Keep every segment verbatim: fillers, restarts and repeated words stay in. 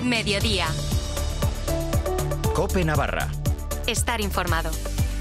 Mediodía. COPE Navarra. Estar informado.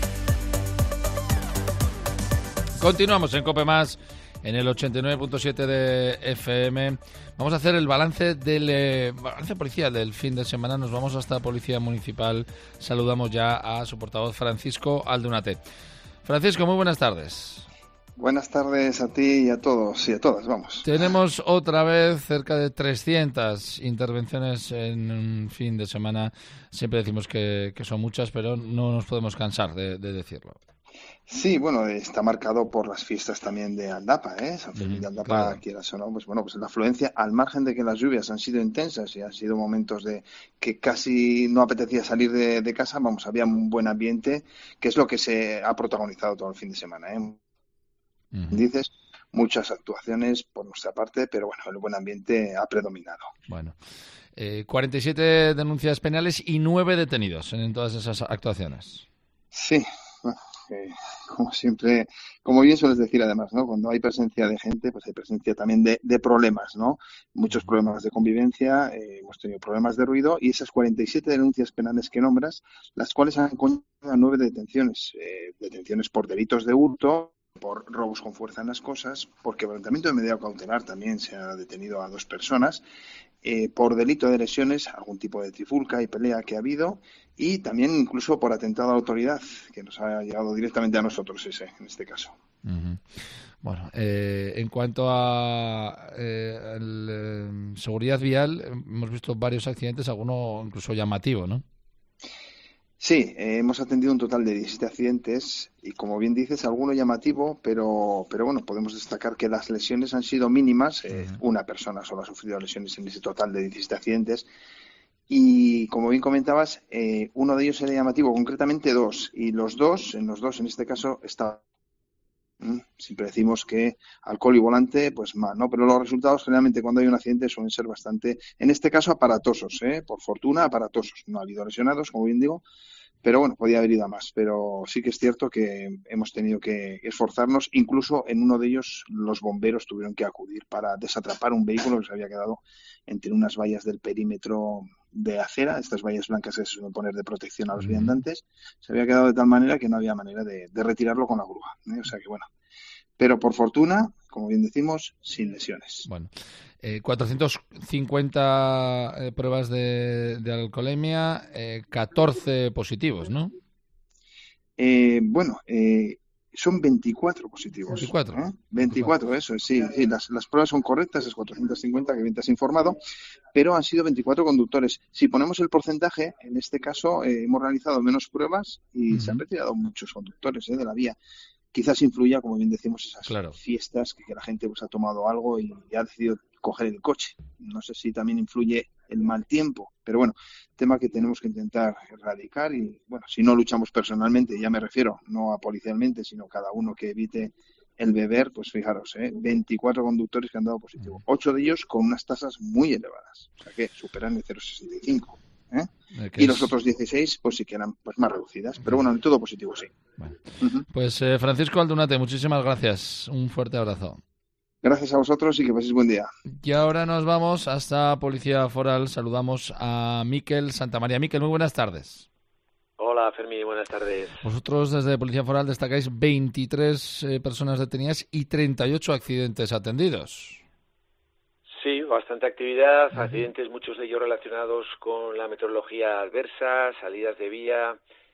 Continuamos en COPE Más, en el ochenta y nueve punto siete de F M. Vamos a hacer el balance del eh, balance policial del fin de semana. Nos vamos hasta Policía Municipal. Saludamos ya a su portavoz, Francisco Aldunate. Francisco, muy buenas tardes. Buenas tardes a ti y a todos y a todas, vamos. Tenemos otra vez cerca de trescientas intervenciones en un fin de semana. Siempre decimos que, que son muchas, pero no nos podemos cansar de, de decirlo. Sí, bueno, está marcado por las fiestas también de Aldapa, ¿eh? San Fermín Mm, de Aldapa, claro. quieras o no, pues bueno, pues la afluencia, al margen de que las lluvias han sido intensas y han sido momentos de que casi no apetecía salir de, de casa, vamos, había un buen ambiente, que es lo que se ha protagonizado todo el fin de semana, ¿eh? Uh-huh. Dices, muchas actuaciones por nuestra parte, pero bueno, el buen ambiente ha predominado. Bueno, eh, cuarenta y siete denuncias penales y nueve detenidos en todas esas actuaciones. Sí, bueno, eh, como siempre, como bien sueles decir además, ¿no? Cuando hay presencia de gente, pues hay presencia también de, de problemas, ¿no? Muchos problemas de convivencia, eh, hemos tenido problemas de ruido y esas cuarenta y siete denuncias penales que nombras, las cuales han conllevado nueve detenciones, eh, detenciones por delitos de hurto, por robos con fuerza en las cosas, por quebrantamiento de medida cautelar también se ha detenido a dos personas, eh, por delito de lesiones, algún tipo de trifulca y pelea que ha habido, y también incluso por atentado a la autoridad, que nos ha llegado directamente a nosotros ese, en este caso. Uh-huh. Bueno, eh, en cuanto a eh, el, eh, seguridad vial, hemos visto varios accidentes, alguno incluso llamativo, ¿no? Sí, eh, hemos atendido un total de diecisiete accidentes y, como bien dices, alguno llamativo, pero, pero bueno, podemos destacar que las lesiones han sido mínimas. Eh, uh-huh. Una persona solo ha sufrido lesiones en ese total de diecisiete accidentes y, como bien comentabas, eh, uno de ellos era llamativo, concretamente dos, y los dos, en los dos, en este caso, está. ¿Mm? Siempre decimos que alcohol y volante, pues mal, ¿no? Pero los resultados generalmente cuando hay un accidente suelen ser bastante, en este caso, aparatosos, ¿eh? Por fortuna, aparatosos. No ha habido lesionados, como bien digo, pero bueno, podía haber ido a más. Pero sí que es cierto que hemos tenido que esforzarnos. Incluso en uno de ellos los bomberos tuvieron que acudir para desatrapar un vehículo que se había quedado entre unas vallas del perímetro de acera, estas vallas blancas que se suelen poner de protección a los viandantes, se había quedado de tal manera que no había manera de, de retirarlo con la grúa, ¿eh? O sea que bueno, pero por fortuna, como bien decimos, sin lesiones. Bueno, eh, cuatrocientas cincuenta eh, pruebas de, de alcoholemia, eh, catorce positivos, ¿no? Eh, bueno, eh, son veinticuatro positivos. veinticuatro. ¿eh? veinticuatro, eso es, sí. sí las, las pruebas son correctas, es cuatrocientas cincuenta que bien te has informado, pero han sido veinticuatro conductores. Si ponemos el porcentaje, en este caso eh, hemos realizado menos pruebas y uh-huh. se han retirado muchos conductores eh, de la vía. Quizás influya, como bien decimos, esas claro. fiestas que, que la gente pues ha tomado algo y, y ha decidido coger el coche. No sé si también influye el mal tiempo, pero bueno, tema que tenemos que intentar erradicar y bueno, si no luchamos personalmente, ya me refiero, no a policialmente, sino cada uno que evite el beber, pues fijaros, ¿eh? veinticuatro conductores que han dado positivo, ocho de ellos con unas tasas muy elevadas, o sea que superan el cero coma sesenta y cinco. ¿Eh? Y los es... otros dieciséis pues sí que eran pues más reducidas, pero bueno, en todo positivo sí. Bueno. Uh-huh. Pues eh, Francisco Aldunate, muchísimas gracias, un fuerte abrazo. Gracias a vosotros y que paséis buen día. Y ahora nos vamos hasta Policía Foral, saludamos a Miquel Santamaría. Miquel, muy buenas tardes. Hola Fermín, buenas tardes. Vosotros desde Policía Foral destacáis veintitrés eh, personas detenidas y treinta y ocho accidentes atendidos. Sí, bastante actividad, uh-huh. accidentes, muchos de ellos relacionados con la meteorología adversa, salidas de vía,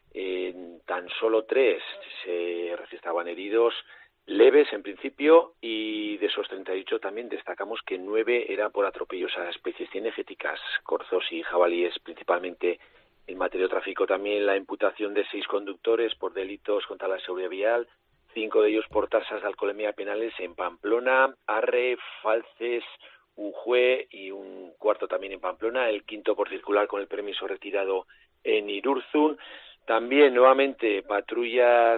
en tan solo tres se registraban heridos leves en principio y de esos treinta y ocho también destacamos que nueve eran por atropellos a especies cinegéticas, corzos y jabalíes principalmente. En materia de tráfico también la imputación de seis conductores por delitos contra la seguridad vial, cinco de ellos por tasas de alcoholemia penales en Pamplona, Arre, Falces, Ujue y un cuarto también en Pamplona, el quinto por circular con el permiso retirado en Irurzun. También nuevamente patrullas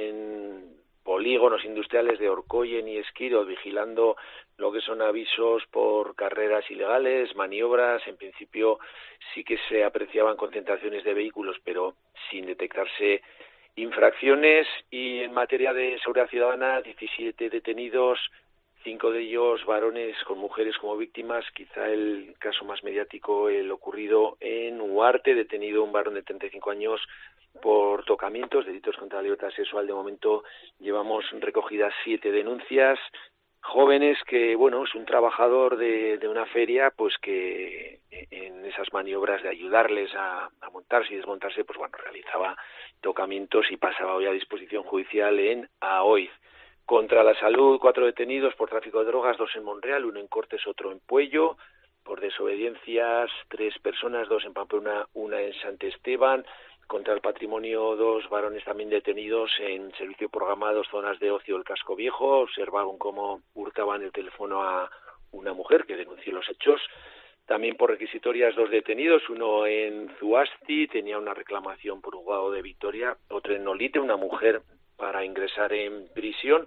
en polígonos industriales de Orcoyen y Esquiro vigilando lo que son avisos por carreras ilegales, maniobras. En principio sí que se apreciaban concentraciones de vehículos, pero sin detectarse infracciones. Y en materia de seguridad ciudadana, diecisiete detenidos, cinco de ellos varones con mujeres como víctimas. Quizá el caso más mediático, el ocurrido en Huarte, detenido un varón de treinta y cinco años por tocamientos, delitos contra la libertad sexual. De momento llevamos recogidas siete denuncias. Jóvenes que, bueno, es un trabajador de, de una feria, pues que en esas maniobras de ayudarles a, a montarse y desmontarse, pues bueno, realizaba tocamientos y pasaba hoy a disposición judicial en Aoiz. Contra la salud, cuatro detenidos por tráfico de drogas, dos en Monreal, uno en Cortes, otro en Puello. Por desobediencias, tres personas, dos en Pamplona, una en Sant Esteban. Contra el patrimonio, dos varones también detenidos en servicio programado, zonas de ocio del Casco Viejo. Observaban cómo hurtaban el teléfono a una mujer que denunció los hechos. También por requisitorias, dos detenidos, uno en Zuasti, tenía una reclamación por un juzgado de Vitoria, otro en Olite, una mujer para ingresar en prisión,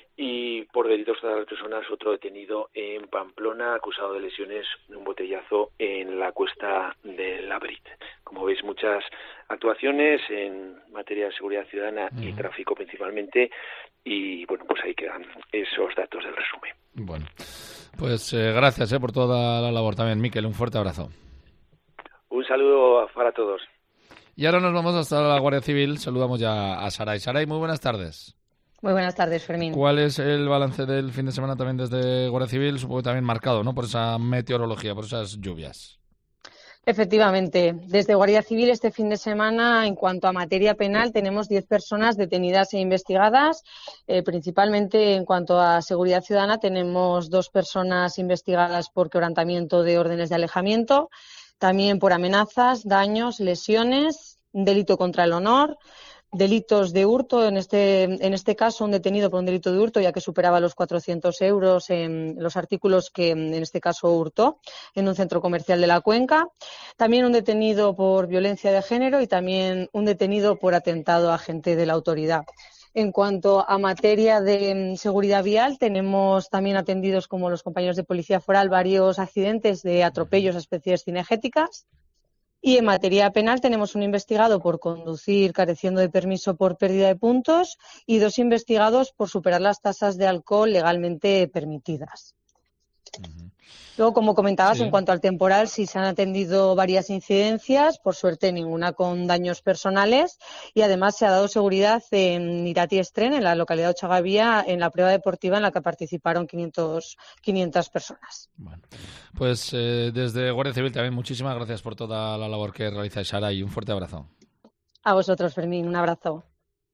y por delitos contra las personas, otro detenido en Pamplona, acusado de lesiones de un botellazo en la cuesta de Labrit. Como veis, muchas actuaciones en materia de seguridad ciudadana y Mm. tráfico principalmente, y bueno, pues ahí quedan esos datos del resumen. Bueno, pues eh, gracias eh, por toda la labor también, Miquel. Un fuerte abrazo. Un saludo para todos. Y ahora nos vamos hasta la Guardia Civil. Saludamos ya a Saray. Saray, muy buenas tardes. Muy buenas tardes, Fermín. ¿Cuál es el balance del fin de semana también desde Guardia Civil? Supongo que también marcado, ¿no? Por esa meteorología, por esas lluvias. Efectivamente, desde Guardia Civil este fin de semana, en cuanto a materia penal, tenemos diez personas detenidas e investigadas. Eh, principalmente en cuanto a seguridad ciudadana, tenemos dos personas investigadas por quebrantamiento de órdenes de alejamiento, también por amenazas, daños, lesiones, delito contra el honor, delitos de hurto, en este, en este caso un detenido por un delito de hurto, ya que superaba los cuatrocientos euros en los artículos que en este caso hurtó en un centro comercial de la Cuenca. También un detenido por violencia de género y también un detenido por atentado a agente de la autoridad. En cuanto a materia de seguridad vial, tenemos también atendidos, como los compañeros de Policía Foral, varios accidentes de atropellos a especies cinegéticas. Y en materia penal tenemos un investigado por conducir careciendo de permiso por pérdida de puntos y dos investigados por superar las tasas de alcohol legalmente permitidas. Uh-huh. Luego, como comentabas, Sí. en cuanto al temporal, sí se han atendido varias incidencias, por suerte ninguna con daños personales, y además se ha dado seguridad en Irati Estren, en la localidad de Ochagavía, en la prueba deportiva en la que participaron quinientas personas. Bueno, pues eh, desde Guardia Civil también muchísimas gracias por toda la labor que realizáis, Saray. Un fuerte abrazo. A vosotros, Fermín, un abrazo.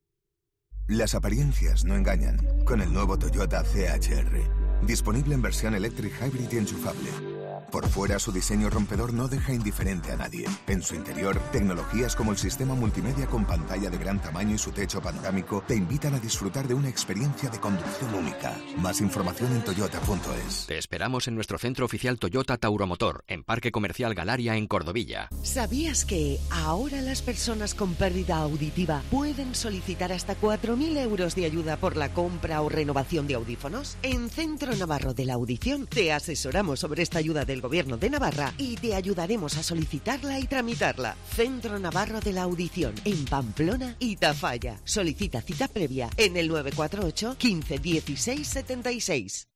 Las apariencias no engañan. Con el nuevo Toyota C H R. Disponible en versión Electric Hybrid y enchufable. Por fuera, su diseño rompedor no deja indiferente a nadie. En su interior, tecnologías como el sistema multimedia con pantalla de gran tamaño y su techo panorámico te invitan a disfrutar de una experiencia de conducción única. Más información en toyota punto es. Te esperamos en nuestro centro oficial Toyota Tauromotor, en Parque Comercial Galaria, en Cordovilla. ¿Sabías que ahora las personas con pérdida auditiva pueden solicitar hasta cuatro mil euros de ayuda por la compra o renovación de audífonos? En Centro Navarro de la Audición te asesoramos sobre esta ayuda del Gobierno de Navarra y te ayudaremos a solicitarla y tramitarla. Centro Navarro de la Audición, en Pamplona y Tafalla. Solicita cita previa en el nueve cuatro ocho, quince, dieciséis, setenta y seis.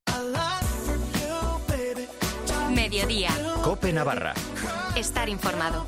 Mediodía. COPE Navarra. Estar informado.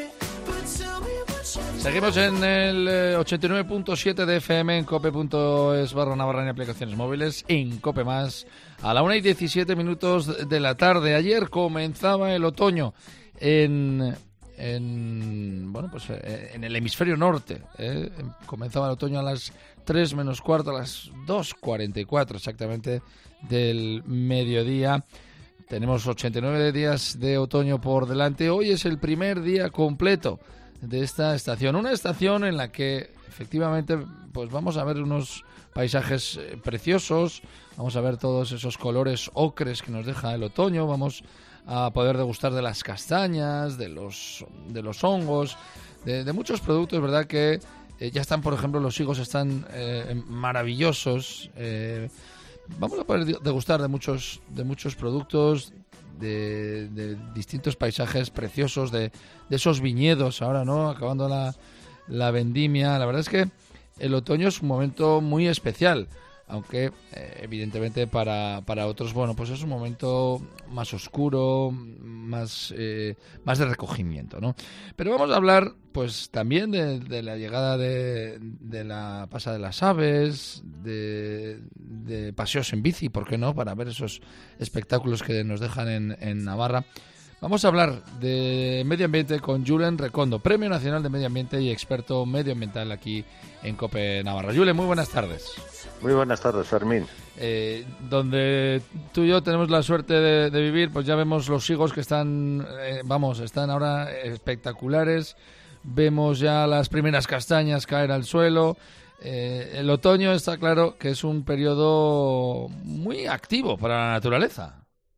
Seguimos en el eh, ochenta y nueve punto siete de F M en cope punto es barra Navarra en aplicaciones móviles, en Cope Más, a la una y diecisiete minutos de la tarde. Ayer comenzaba el otoño en, en bueno pues eh, en el hemisferio norte. Eh. Comenzaba el otoño a las tres menos cuarto, a las dos cuarenta y cuatro exactamente del mediodía. Tenemos ochenta y nueve días de otoño por delante. Hoy es el primer día completo de esta estación, una estación en la que efectivamente pues vamos a ver unos paisajes eh, preciosos, vamos a ver todos esos colores ocres que nos deja el otoño, vamos a poder degustar de las castañas, de los de los hongos, de, de muchos productos, verdad que eh, ya están, por ejemplo, los higos están eh, maravillosos. Eh, vamos a poder degustar de muchos de muchos productos. De, de distintos paisajes preciosos, de, de esos viñedos ahora, ¿no? Acabando la, la vendimia. La verdad es que el otoño es un momento muy especial. aunque eh, evidentemente para, para otros, bueno, pues es un momento más oscuro, más, eh, más de recogimiento, ¿no? Pero vamos a hablar pues también de, de la llegada de, de la Pasada de las Aves, de, de paseos en bici, ¿por qué no?, para ver esos espectáculos que nos dejan en, en Navarra. Vamos a hablar de medio ambiente con Julen Recondo, Premio Nacional de Medio Ambiente y experto medioambiental aquí en COPE Navarra. Julen, muy buenas tardes. Muy buenas tardes, Fermín. Eh, donde tú y yo tenemos la suerte de, de vivir, pues ya vemos los higos que están, eh, vamos, están ahora espectaculares. Vemos ya las primeras castañas caer al suelo. Eh, el otoño está claro que es un periodo muy activo para la naturaleza.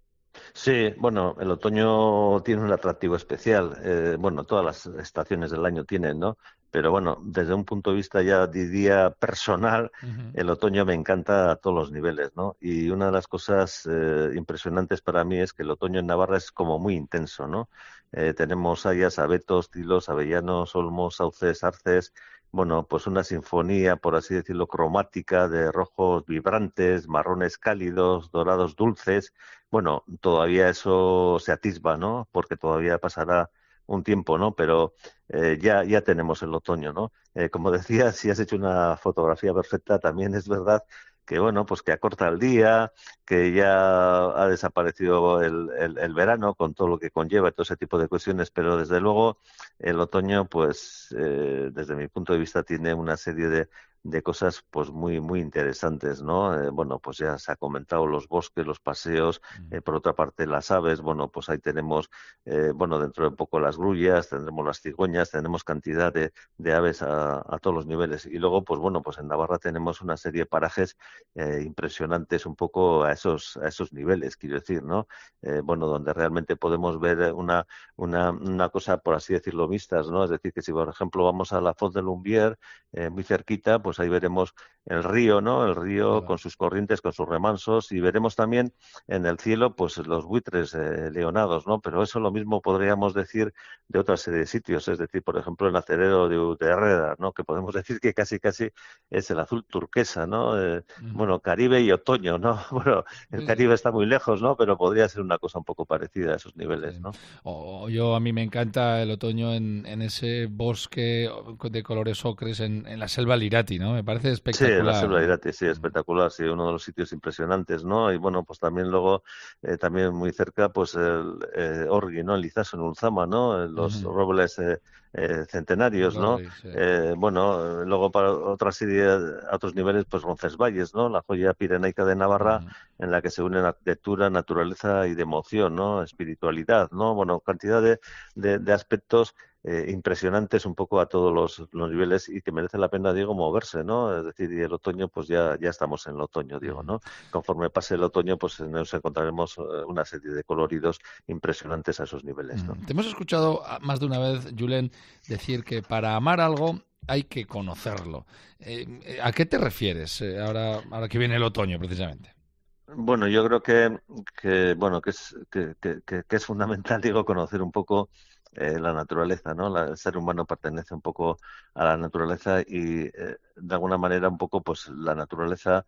Sí, bueno, el otoño tiene un atractivo especial. Eh, bueno, todas las estaciones del año tienen, ¿no? Pero bueno, desde un punto de vista ya diría personal, uh-huh. el otoño me encanta a todos los niveles, ¿no? Y una de las cosas eh, impresionantes para mí es que el otoño en Navarra es como muy intenso, ¿no? Eh, tenemos hayas, abetos, tilos, avellanos, olmos, sauces, arces. Bueno, pues una sinfonía, por así decirlo, cromática de rojos vibrantes, marrones cálidos, dorados dulces. Bueno, todavía eso se atisba, ¿no? Porque todavía pasará un tiempo, ¿no? Pero eh, ya ya tenemos el otoño, ¿no? Eh, como decías, si has hecho una fotografía perfecta, también es verdad que, bueno, pues que acorta el día, que ya ha desaparecido el, el, el verano con todo lo que conlleva, todo ese tipo de cuestiones, pero desde luego el otoño, pues eh, desde mi punto de vista tiene una serie de, de cosas pues muy muy interesantes, ¿no? Eh, bueno, pues ya se ha comentado los bosques, los paseos, eh, por otra parte las aves, bueno, pues ahí tenemos, eh, bueno, dentro de poco las grullas, tendremos las cigüeñas, tenemos cantidad de, de aves a, a todos los niveles. Y luego, pues bueno, pues en Navarra tenemos una serie de parajes eh, impresionantes un poco a esos a esos niveles, quiero decir, ¿no? Eh, bueno, donde realmente podemos ver una, una, una cosa, por así decirlo, mixtas, ¿no? Es decir, que si por ejemplo vamos a la Foz de Lumbier, eh, muy cerquita, pues ahí veremos el río, ¿no? El río claro. con sus corrientes, con sus remansos, y veremos también en el cielo pues los buitres eh, leonados, ¿no? Pero eso lo mismo podríamos decir de otra serie de sitios, es decir, por ejemplo, el acerero de, de Herrera, ¿no? Que podemos decir que casi casi es el azul turquesa, ¿no? Eh, uh-huh. Bueno, Caribe y otoño, ¿no? Bueno, el sí, Caribe sí. está muy lejos, ¿no? Pero podría ser una cosa un poco parecida a esos niveles, ¿no? O, yo a mí me encanta el otoño en, en ese bosque de colores ocres en, en la selva Lirati, ¿no? Me parece espectacular. Sí, la selva Lirati, sí, espectacular, sí, uno de los sitios impresionantes, ¿no? Y bueno, pues también luego, eh, también muy cerca, pues el eh, Orgui, ¿no? El Izaso en Ulzama, ¿no? Los uh-huh. robles eh, eh, centenarios, ¿no? Sí, sí. Eh, bueno, luego para otra serie, a otros niveles, pues Roncesvalles, ¿no? La joya pirenaica de Navarra, uh-huh. en la que se unen arquitectura, naturaleza y de emoción, ¿no? Espiritualidad, ¿no? Bueno, cantidad de, de, de aspectos Eh, impresionantes un poco a todos los, los niveles y que merece la pena, Diego, moverse, ¿no? Es decir, y el otoño, pues ya ya estamos en el otoño, Diego, ¿no? Conforme pase el otoño, pues nos encontraremos una serie de coloridos impresionantes a esos niveles, ¿no? Te hemos escuchado más de una vez, Julen, decir que para amar algo hay que conocerlo. Eh, ¿A qué te refieres eh, ahora, ahora que viene el otoño, precisamente? Bueno, yo creo que, que bueno que es que, que, que es fundamental, digo, conocer un poco eh, la naturaleza, ¿no? La, el ser humano pertenece un poco a la naturaleza y eh, de alguna manera un poco pues la naturaleza,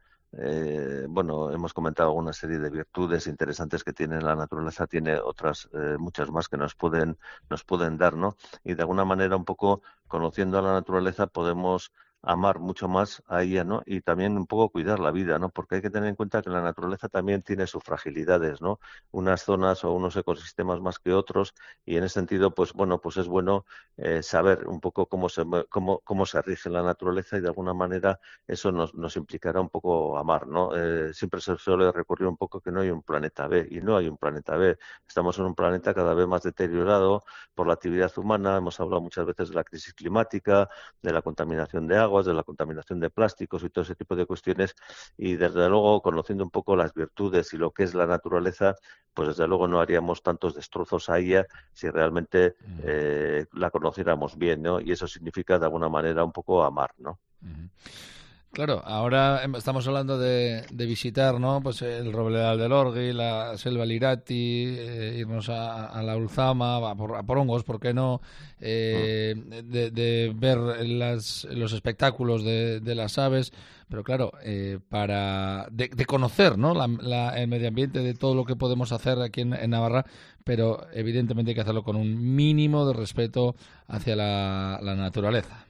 eh, bueno, hemos comentado una serie de virtudes interesantes que tiene la naturaleza, tiene otras eh, muchas más que nos pueden nos pueden dar, ¿no? Y de alguna manera un poco conociendo a la naturaleza podemos amar mucho más a ella, ¿no? Y también un poco cuidar la vida, ¿no? Porque hay que tener en cuenta que la naturaleza también tiene sus fragilidades, ¿no? Unas zonas o unos ecosistemas más que otros y en ese sentido, pues bueno, pues es bueno eh, saber un poco cómo se cómo cómo se rige la naturaleza y de alguna manera eso nos nos implicará un poco amar, ¿no? Eh, siempre se suele recurrir un poco que no hay un planeta B y no hay un planeta B. Estamos en un planeta cada vez más deteriorado por la actividad humana. Hemos hablado muchas veces de la crisis climática, de la contaminación de agua, de la contaminación de plásticos y todo ese tipo de cuestiones y desde luego conociendo un poco las virtudes y lo que es la naturaleza, pues desde luego no haríamos tantos destrozos a ella si realmente eh, la conociéramos bien, ¿no? Y eso significa de alguna manera un poco amar, ¿no? Claro, ahora estamos hablando de, de visitar, ¿no? Pues el Robledal del Orgui, la Selva Lirati, eh, irnos a, a la Ulzama, a, por, a Porongos, ¿por qué no? Eh, de, de ver las, los espectáculos de, de las aves, pero claro, eh, para de, de conocer, ¿no? La, la, el medio ambiente, de todo lo que podemos hacer aquí en, en Navarra, pero evidentemente hay que hacerlo con un mínimo de respeto hacia la, la naturaleza.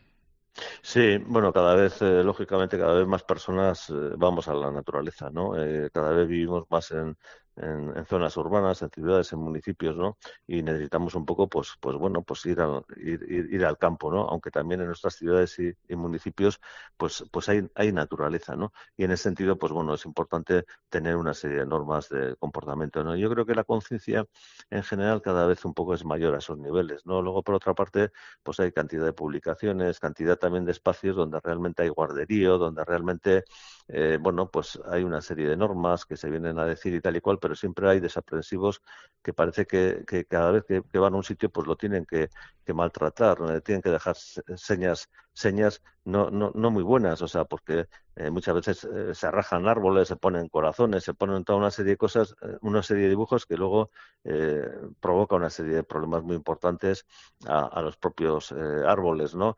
Sí, bueno, cada vez, eh, lógicamente, cada vez más personas eh, vamos a la naturaleza, ¿no? Eh, cada vez vivimos más en, en, en zonas urbanas, en ciudades, en municipios, ¿no? Y necesitamos un poco, pues, pues bueno, pues ir al, ir, ir, ir al campo, ¿no? Aunque también en nuestras ciudades y, y municipios, pues, pues hay, hay naturaleza, ¿no? Y en ese sentido, pues bueno, es importante tener una serie de normas de comportamiento, ¿no? Yo creo que la conciencia en general cada vez un poco es mayor a esos niveles, ¿no? Luego, por otra parte, pues hay cantidad de publicaciones, cantidad también de espacios donde realmente hay guarderío, donde realmente, eh, bueno, pues hay una serie de normas que se vienen a decir y tal y cual, pero siempre hay desaprensivos que parece que, que cada vez que, que van a un sitio pues lo tienen que, que maltratar, ¿no? Tienen que dejar señas señas no, no, no muy buenas, o sea, porque eh, muchas veces eh, se rajan árboles, se ponen corazones, se ponen toda una serie de cosas, eh, una serie de dibujos que luego eh, provoca una serie de problemas muy importantes a, a los propios eh, árboles, ¿no?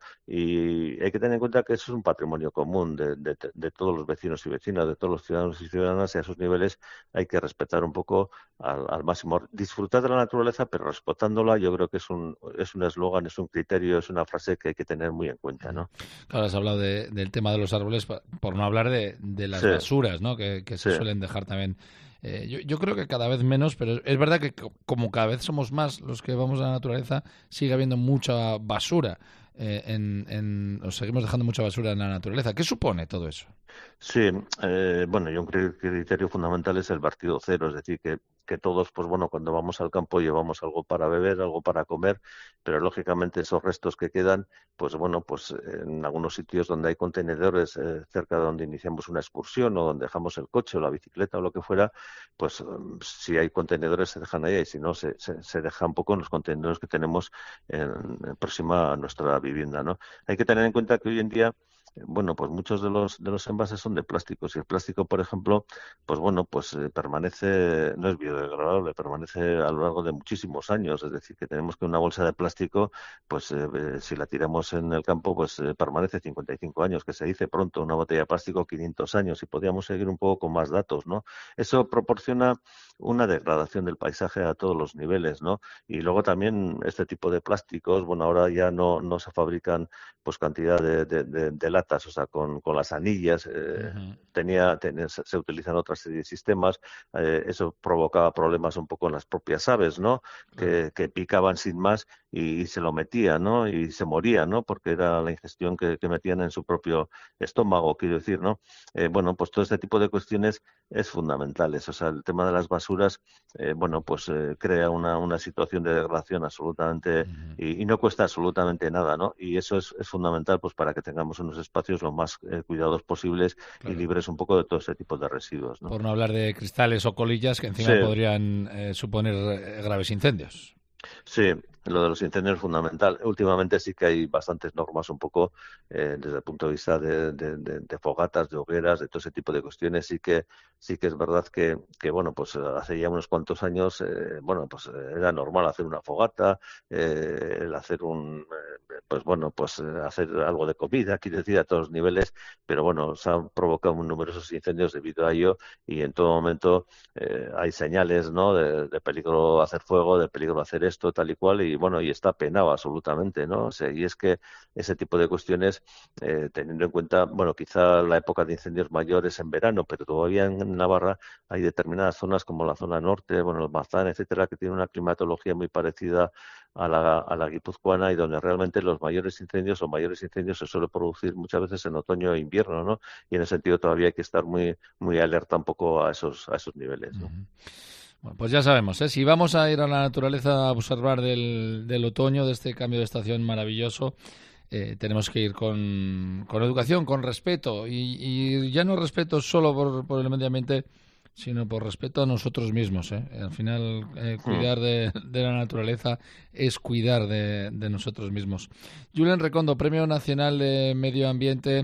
Y hay que tener en cuenta que eso es un patrimonio común de, de, de todos los vecinos y vecinas, de todos los ciudadanos y ciudadanas, y a esos niveles hay que respetar un poco al, al máximo. Disfrutar de la naturaleza, pero respetándola, yo creo que es un es un eslogan, es un criterio, es una frase que hay que tener muy en cuenta, ¿no? Claro, has hablado de, del tema de los árboles, por no hablar de, de las sí. basuras, ¿no? Que, que se sí. suelen dejar también. Eh, yo, yo creo que cada vez menos, pero es verdad que como cada vez somos más los que vamos a la naturaleza, sigue habiendo mucha basura. Eh, en, en, nos seguimos dejando mucha basura en la naturaleza. ¿Qué supone todo eso? Sí, eh, bueno, yo creo que el criterio fundamental es el vertido cero, es decir, que, que todos, pues bueno, cuando vamos al campo llevamos algo para beber, algo para comer, pero lógicamente esos restos que quedan, pues bueno, pues en algunos sitios donde hay contenedores eh, cerca de donde iniciamos una excursión o donde dejamos el coche o la bicicleta o lo que fuera, pues um, si hay contenedores se dejan ahí y si no se, se, se deja un poco en los contenedores que tenemos en, en próxima a nuestra vivienda, ¿no? Hay que tener en cuenta que hoy en día, bueno, pues muchos de los de los envases son de plástico. Si el plástico, por ejemplo, pues bueno, pues eh, permanece, no es biodegradable, permanece a lo largo de muchísimos años. Es decir, que tenemos que una bolsa de plástico, pues eh, eh, si la tiramos en el campo, pues eh, permanece cincuenta y cinco años, que se dice pronto, una botella de plástico quinientos años, y podríamos seguir un poco con más datos, ¿no? Eso proporciona una degradación del paisaje a todos los niveles, ¿no? Y luego también este tipo de plásticos, bueno, ahora ya no, no se fabrican pues cantidad de, de, de, de latas, o sea, con, con las anillas, eh, uh-huh. tenía, tenía, se utilizan otra serie de sistemas, eh, eso provocaba problemas un poco en las propias aves, ¿no? Que, uh-huh. que picaban sin más y, y se lo metían, ¿no? Y se morían, ¿no? Porque era la ingestión que, que metían en su propio estómago, quiero decir, ¿no? Eh, bueno, pues todo este tipo de cuestiones es fundamentales, o sea, el tema de las basuras, eh, bueno, pues eh, crea una, una situación de degradación absolutamente, uh-huh. y, y no cuesta absolutamente nada, ¿no? Y eso es, es fundamental, pues para que tengamos unos espacios lo más eh, cuidados posibles, claro. y libres un poco de todo ese tipo de residuos, ¿no? Por no hablar de cristales o colillas que encima sí. podrían eh, suponer graves incendios. Sí, lo de los incendios es fundamental. Últimamente sí que hay bastantes normas un poco eh, desde el punto de vista de, de, de, de fogatas, de hogueras, de todo ese tipo de cuestiones. Sí que sí que es verdad que, que bueno, pues hace ya unos cuantos años, eh, bueno, pues era normal hacer una fogata, eh, el hacer un, eh, pues bueno, pues hacer algo de comida, quiero decir, a todos los niveles, pero bueno, se han provocado numerosos incendios debido a ello y en todo momento eh, hay señales, ¿no? De, de peligro hacer fuego, de peligro hacer esto, tal y cual, y bueno, y está penado absolutamente, ¿no? O sea, y es que ese tipo de cuestiones, eh, teniendo en cuenta, bueno, quizá la época de incendios mayores en verano, pero todavía en Navarra hay determinadas zonas como la zona norte, bueno, el Mazán, etcétera, que tienen una climatología muy parecida a la, a la guipuzcoana y donde realmente los mayores incendios o mayores incendios se suele producir muchas veces en otoño e invierno, ¿no? Y en ese sentido todavía hay que estar muy, muy alerta un poco a esos, a esos niveles, ¿no? Uh-huh. Bueno, pues ya sabemos, ¿eh? Si vamos a ir a la naturaleza a observar del, del otoño, de este cambio de estación maravilloso, eh, tenemos que ir con, con educación, con respeto, y, y ya no respeto solo por, por el medio ambiente, sino por respeto a nosotros mismos, ¿eh? Al final, eh, cuidar de, de la naturaleza es cuidar de, de nosotros mismos. Julen Recondo, Premio Nacional de Medio Ambiente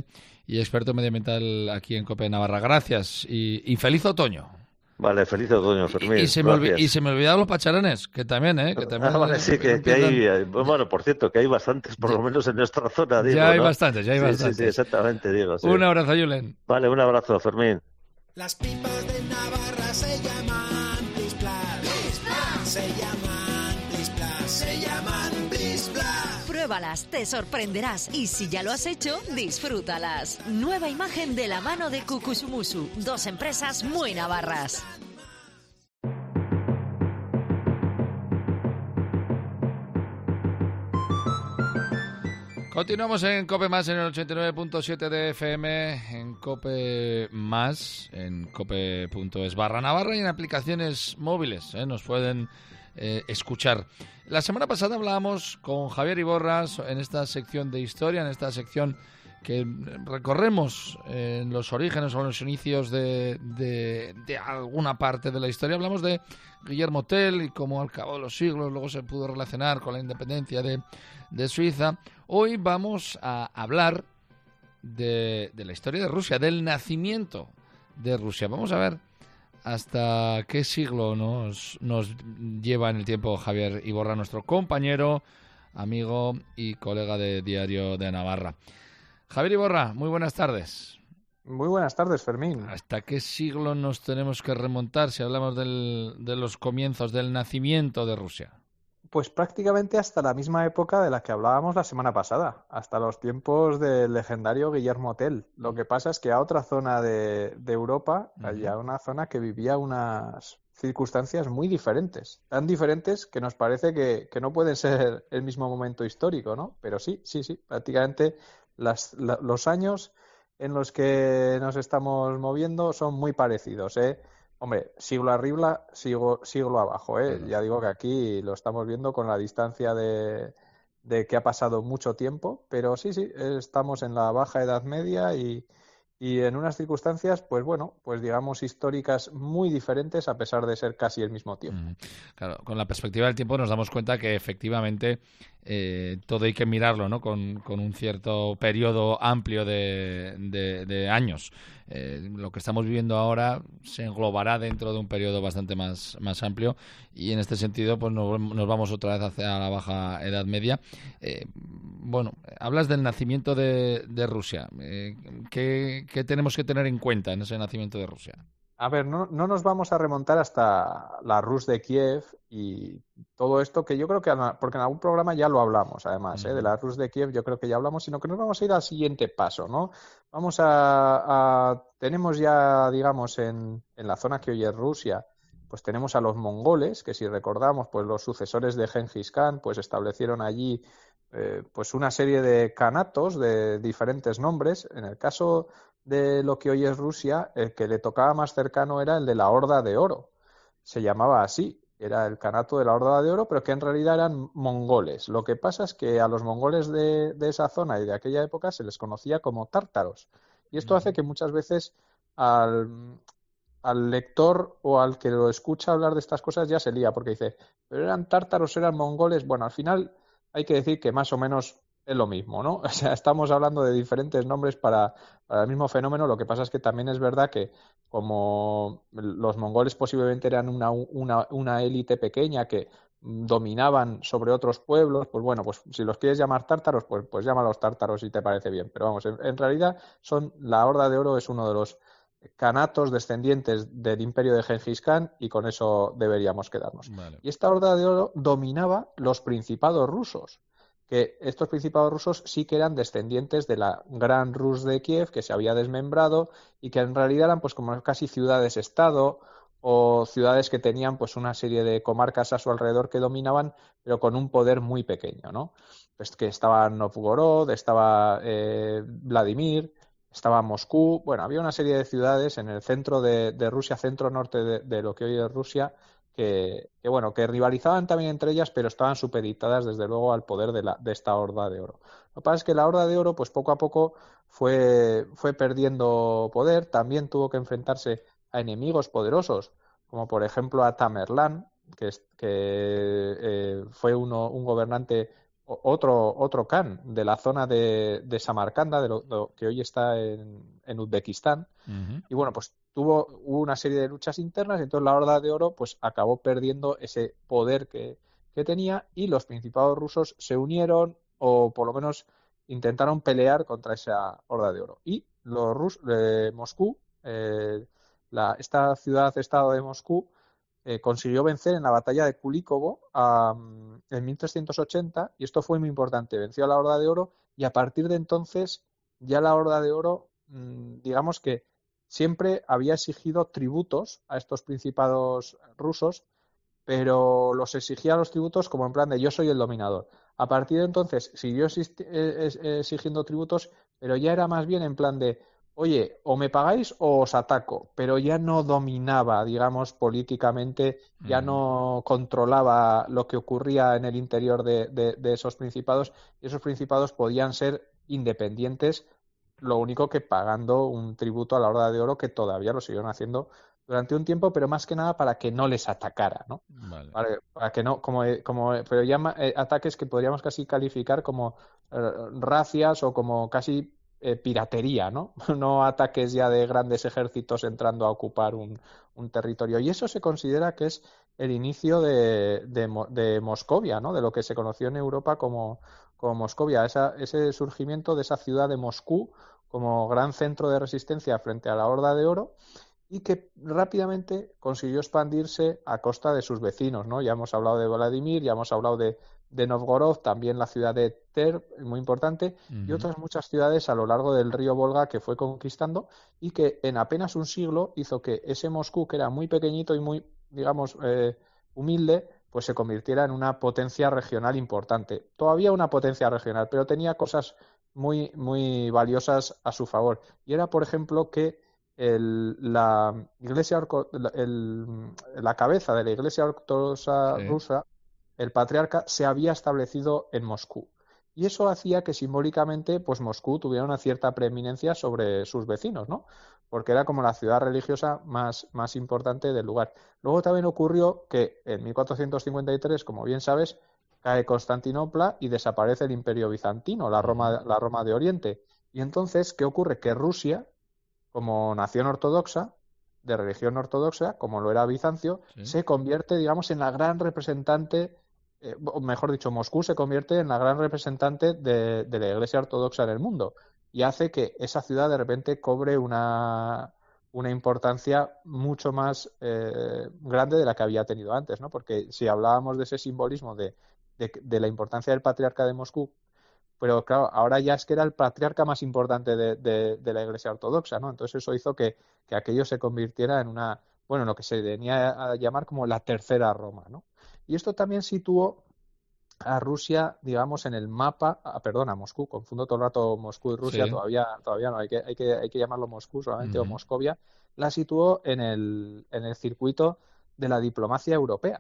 y experto medioambiental aquí en COPE Navarra. Gracias y, y feliz otoño. Vale, feliz otoño, Fermín. Y, y, se me olvi- y se me olvidaron los pacharanes, que también, ¿eh? Que también, ah, vale, sí, que, que hay, bueno, por cierto, que hay bastantes, por lo menos en nuestra zona, digo, ya hay ¿no? bastantes, ya hay sí, bastantes. Sí, sí, exactamente, digo. Sí. Un abrazo, Julen. Vale, un abrazo, Fermín. Las pipas de Navarra se llaman Plis Plas. Plis Plas. Se llaman Plis Plas. Se llaman Plis Plas. Pruébalas, te sorprenderás y si ya lo has hecho, disfrútalas. Nueva imagen de la mano de Kukusumusu, dos empresas muy navarras. Continuamos en COPE Más en el ochenta y nueve punto siete de F M, en COPE Más, en cope.es barra Navarra y en aplicaciones móviles, ¿eh? Nos pueden eh, escuchar. La semana pasada hablábamos con Javier Iborras en esta sección de historia, en esta sección que recorremos en los orígenes o en los inicios de, de, de alguna parte de la historia. Hablamos de Guillermo Tell y cómo al cabo de los siglos luego se pudo relacionar con la independencia de, de Suiza. Hoy vamos a hablar de, de la historia de Rusia, del nacimiento de Rusia. Vamos a ver hasta qué siglo nos, nos lleva en el tiempo Javier Iborra, nuestro compañero, amigo y colega de Diario de Navarra. Javier Iborra, muy buenas tardes. Muy buenas tardes, Fermín. ¿Hasta qué siglo nos tenemos que remontar si hablamos del, de los comienzos, del nacimiento de Rusia? Pues prácticamente hasta la misma época de la que hablábamos la semana pasada, hasta los tiempos del legendario Guillermo Tell. Lo que pasa es que a otra zona de, de Europa, uh-huh. Allá una zona que vivía unas circunstancias muy diferentes, tan diferentes que nos parece que, que no pueden ser el mismo momento histórico, ¿no? Pero sí, sí, sí, prácticamente las, la, los años en los que nos estamos moviendo son muy parecidos, ¿eh? Hombre, siglo arriba, siglo, siglo abajo, ¿eh? Uh-huh. Ya digo que aquí lo estamos viendo con la distancia de, de que ha pasado mucho tiempo, pero sí, sí, estamos en la Baja Edad Media y, y en unas circunstancias, pues bueno, pues digamos históricas muy diferentes a pesar de ser casi el mismo tiempo. Uh-huh. Claro, con la perspectiva del tiempo nos damos cuenta que efectivamente eh, todo hay que mirarlo, ¿no? Con, con un cierto periodo amplio de, de, de años. Eh, lo que estamos viviendo ahora se englobará dentro de un periodo bastante más, más amplio y en este sentido pues nos, nos vamos otra vez hacia la Baja Edad Media. Eh, bueno, hablas del nacimiento de, de Rusia. Eh, ¿qué, ¿Qué tenemos que tener en cuenta en ese nacimiento de Rusia? A ver, no, no nos vamos a remontar hasta la Rus de Kiev y todo esto que yo creo que, porque en algún programa ya lo hablamos además, uh-huh. ¿eh? De la Rus de Kiev yo creo que ya hablamos, sino que nos vamos a ir al siguiente paso, ¿no? Vamos a, a tenemos ya, digamos, en, en la zona que hoy es Rusia, pues tenemos a los mongoles, que si recordamos, pues los sucesores de Genghis Khan, pues establecieron allí eh, pues una serie de kanatos de diferentes nombres. En el caso de lo que hoy es Rusia, el que le tocaba más cercano era el de la Horda de Oro. Se llamaba así, era el Kanato de la Horda de Oro, pero que en realidad eran mongoles. Lo que pasa es que a los mongoles de, de esa zona y de aquella época se les conocía como tártaros. Y esto hace que muchas veces al, al lector o al que lo escucha hablar de estas cosas ya se lía, porque dice, pero eran tártaros, eran mongoles. Bueno, al final hay que decir que más o menos es lo mismo, ¿no? O sea, estamos hablando de diferentes nombres para, para el mismo fenómeno. Lo que pasa es que también es verdad que como los mongoles posiblemente eran una, una, una élite pequeña que dominaban sobre otros pueblos, pues bueno, pues si los quieres llamar tártaros, pues, pues llámalos tártaros si te parece bien. Pero vamos, en, en realidad son la Horda de Oro es uno de los kanatos descendientes del imperio de Genghis Khan y con eso deberíamos quedarnos. Vale. Y esta Horda de Oro dominaba los principados rusos, que estos principados rusos sí que eran descendientes de la Gran Rus de Kiev, que se había desmembrado y que en realidad eran pues como casi ciudades-estado o ciudades que tenían pues una serie de comarcas a su alrededor que dominaban, pero con un poder muy pequeño, ¿no? Pues que estaba Novgorod, estaba eh, Vladimir, estaba Moscú, bueno, había una serie de ciudades en el centro de, de Rusia, centro-norte de, de lo que hoy es Rusia, Que, que bueno, que rivalizaban también entre ellas, pero estaban supeditadas desde luego al poder de, la, de esta Horda de Oro. Lo que pasa es que la Horda de Oro, pues poco a poco fue, fue perdiendo poder, también tuvo que enfrentarse a enemigos poderosos, como por ejemplo a Tamerlán, que, es, que eh, fue uno, un gobernante otro otro Khan de la zona de, de Samarcanda, de lo, de lo que hoy está en, en Uzbekistán. Uh-huh. Y bueno, pues tuvo hubo una serie de luchas internas, y entonces la Horda de Oro pues acabó perdiendo ese poder que, que tenía, y los principados rusos se unieron, o por lo menos intentaron pelear contra esa Horda de Oro. Y los rusos, eh, Moscú, eh, la, esta ciudad-estado de Moscú, Eh, consiguió vencer en la batalla de Kulíkovo um, en mil trescientos ochenta, y esto fue muy importante. Venció a la Horda de Oro, y a partir de entonces ya la Horda de Oro, mmm, digamos que siempre había exigido tributos a estos principados rusos, pero los exigía los tributos como en plan de yo soy el dominador. A partir de entonces siguió exigiendo tributos, pero ya era más bien en plan de oye, o me pagáis o os ataco, pero ya no dominaba, digamos, políticamente, ya no controlaba lo que ocurría en el interior de, de, de esos principados, y esos principados podían ser independientes, lo único que pagando un tributo a la Horda de Oro, que todavía lo siguieron haciendo durante un tiempo, pero más que nada para que no les atacara, ¿no? Vale. Para, para que no, como, como pero ya eh, ataques que podríamos casi calificar como eh, racias o como casi Eh, piratería, ¿no? No ataques ya de grandes ejércitos entrando a ocupar un, un territorio. Y eso se considera que es el inicio de, de, de Moscovia, ¿no? De lo que se conoció en Europa como, como Moscovia, esa, ese surgimiento de esa ciudad de Moscú como gran centro de resistencia frente a la Horda de Oro, y que rápidamente consiguió expandirse a costa de sus vecinos, ¿no? Ya hemos hablado de Vladimir, ya hemos hablado de de Novgorod, también la ciudad de Ter, muy importante, uh-huh. y otras muchas ciudades a lo largo del río Volga que fue conquistando, y que en apenas un siglo hizo que ese Moscú, que era muy pequeñito y muy, digamos, eh, humilde, pues se convirtiera en una potencia regional importante. Todavía una potencia regional, pero tenía cosas muy, muy valiosas a su favor. Y era, por ejemplo, que el, la iglesia, el, la cabeza de la iglesia ortodoxa sí. rusa, el patriarca, se había establecido en Moscú. Y eso hacía que simbólicamente pues Moscú tuviera una cierta preeminencia sobre sus vecinos, ¿no? Porque era como la ciudad religiosa más, más importante del lugar. Luego también ocurrió que en mil cuatrocientos cincuenta y tres, como bien sabes, cae Constantinopla y desaparece el Imperio Bizantino, la Roma, la Roma de Oriente. Y entonces, ¿qué ocurre? Que Rusia, como nación ortodoxa, de religión ortodoxa, como lo era Bizancio, sí. se convierte, digamos, en la gran representante, eh, o mejor dicho, Moscú se convierte en la gran representante de, de la Iglesia ortodoxa en el mundo, y hace que esa ciudad de repente cobre una, una importancia mucho más eh, grande de la que había tenido antes, ¿no? Porque si hablábamos de ese simbolismo de, de, de la importancia del patriarca de Moscú, pero claro, ahora ya es que era el patriarca más importante de, de, de la Iglesia ortodoxa, ¿no? Entonces eso hizo que, que aquello se convirtiera en una, bueno, lo que se venía a llamar como la tercera Roma, ¿no? Y esto también situó a Rusia, digamos, en el mapa, ah, perdón, a Moscú, confundo todo el rato Moscú y Rusia, sí. todavía, todavía no, hay que, hay que, hay que llamarlo Moscú solamente, uh-huh. o Moscovia, la situó en el, en el circuito de la diplomacia europea.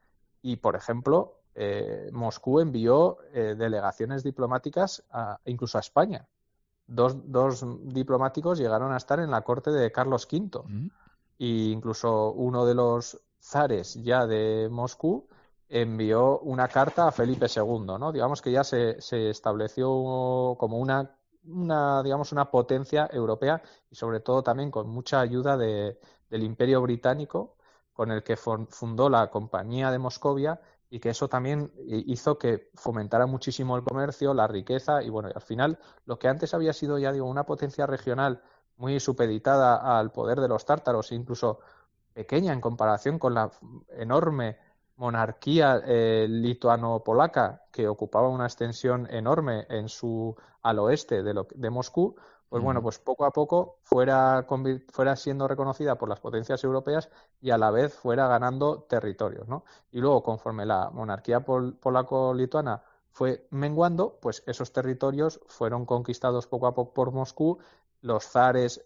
Y, por ejemplo, eh, Moscú envió eh, delegaciones diplomáticas a, incluso a España. Dos, dos diplomáticos llegaron a estar en la corte de Carlos quinto. Uh-huh. E incluso uno de los zares ya de Moscú envió una carta a Felipe segundo, ¿no? Digamos que ya se, se estableció como una, una, digamos, una potencia europea, y sobre todo también con mucha ayuda de, del Imperio Británico, con el que fundó la Compañía de Moscovia, y que eso también hizo que fomentara muchísimo el comercio, la riqueza, y bueno, y al final lo que antes había sido, ya digo, una potencia regional muy supeditada al poder de los tártaros, incluso pequeña en comparación con la enorme monarquía eh, lituano-polaca, que ocupaba una extensión enorme en su al oeste de, lo, de Moscú, pues bueno, pues poco a poco fuera, fuera siendo reconocida por las potencias europeas, y a la vez fuera ganando territorios, ¿no? Y luego, conforme la monarquía pol- polaco-lituana fue menguando, pues esos territorios fueron conquistados poco a poco por Moscú. Los zares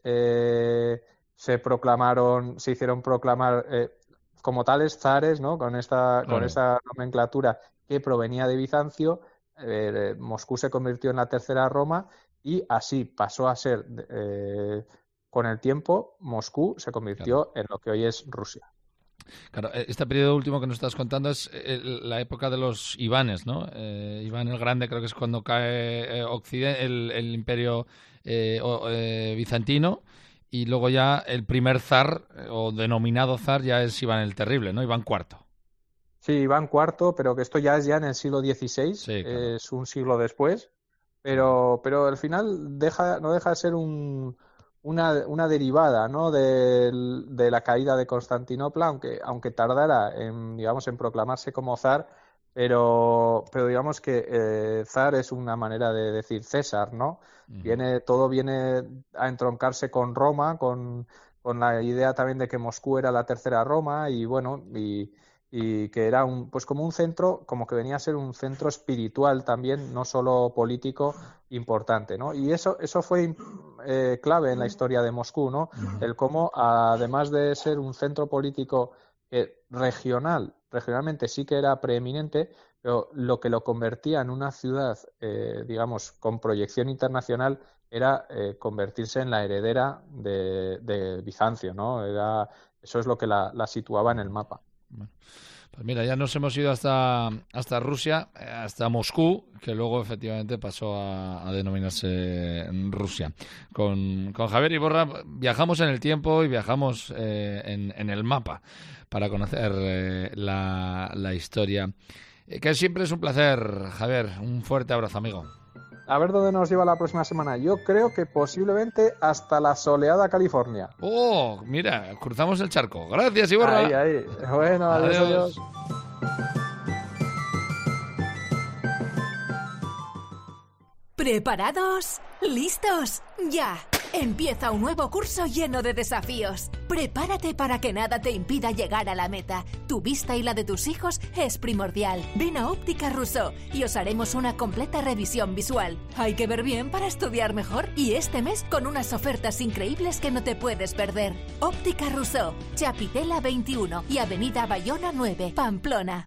eh, se proclamaron, se hicieron proclamar eh, como tales zares, ¿no? Con esta, claro. con esta nomenclatura que provenía de Bizancio. Eh, Moscú se convirtió en la tercera Roma, y así pasó a ser, eh, con el tiempo, Moscú se convirtió claro. en lo que hoy es Rusia. Claro, este periodo último que nos estás contando es la época de los Ivanes, ¿no? Eh, Iván el Grande creo que es cuando cae eh, Occidente, el, el imperio eh, o, eh, bizantino, y luego ya el primer zar, o denominado zar, ya es Iván el Terrible, ¿no? Iván cuarto. Sí, Iván cuarto, pero que esto ya es ya en el siglo dieciséis, sí, claro. Es un siglo después, pero, pero al final deja, no deja de ser un... Una, una derivada, ¿no?, de, de la caída de Constantinopla, aunque aunque tardara en, digamos, en proclamarse como zar, pero pero digamos que eh, zar es una manera de decir César, ¿no? Uh-huh. Viene todo viene a entroncarse con Roma, con con la idea también de que Moscú era la tercera Roma, y bueno, y y que era un pues como un centro, como que venía a ser un centro espiritual también, no solo político, importante, ¿no? Y eso eso fue eh, clave en la historia de Moscú, ¿no? Uh-huh. El cómo, además de ser un centro político eh, regional, regionalmente sí que era preeminente, pero lo que lo convertía en una ciudad, eh, digamos, con proyección internacional, era eh, convertirse en la heredera de, de Bizancio, ¿no? Era, eso es lo que la, la situaba en el mapa. Bueno, pues mira, ya nos hemos ido hasta, hasta Rusia, hasta Moscú, que luego efectivamente pasó a, a denominarse Rusia. Con, con Javier Iborra viajamos en el tiempo y viajamos eh, en, en el mapa para conocer eh, la, la historia. Eh, que siempre es un placer, Javier. Un fuerte abrazo, amigo. A ver dónde nos lleva la próxima semana. Yo creo que posiblemente hasta la soleada California. Oh, mira, cruzamos el charco. Gracias, Iborra. Ahí, ahí. Bueno, adiós, adiós. adiós. ¿Preparados? ¿Listos? ¡Ya! Empieza un nuevo curso lleno de desafíos. Prepárate para que nada te impida llegar a la meta. Tu vista y la de tus hijos es primordial. Ven a Óptica Rousseau y os haremos una completa revisión visual. Hay que ver bien para estudiar mejor, y este mes con unas ofertas increíbles que no te puedes perder. Óptica Rousseau, Chapitela veintiuno y Avenida Bayona nueve, Pamplona.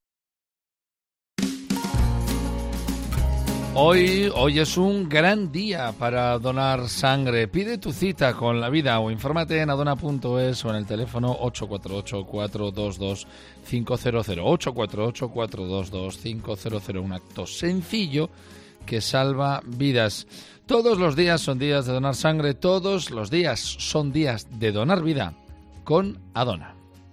Hoy, hoy es un gran día para donar sangre. Pide tu cita con la vida o infórmate en adona punto es o en el teléfono ocho cuatro ocho, cuatro dos dos, cinco cero cero. ocho cuatro ocho, cuatro dos dos, cinco cero cero. Un acto sencillo que salva vidas. Todos los días son días de donar sangre. Todos los días son días de donar vida con Adona.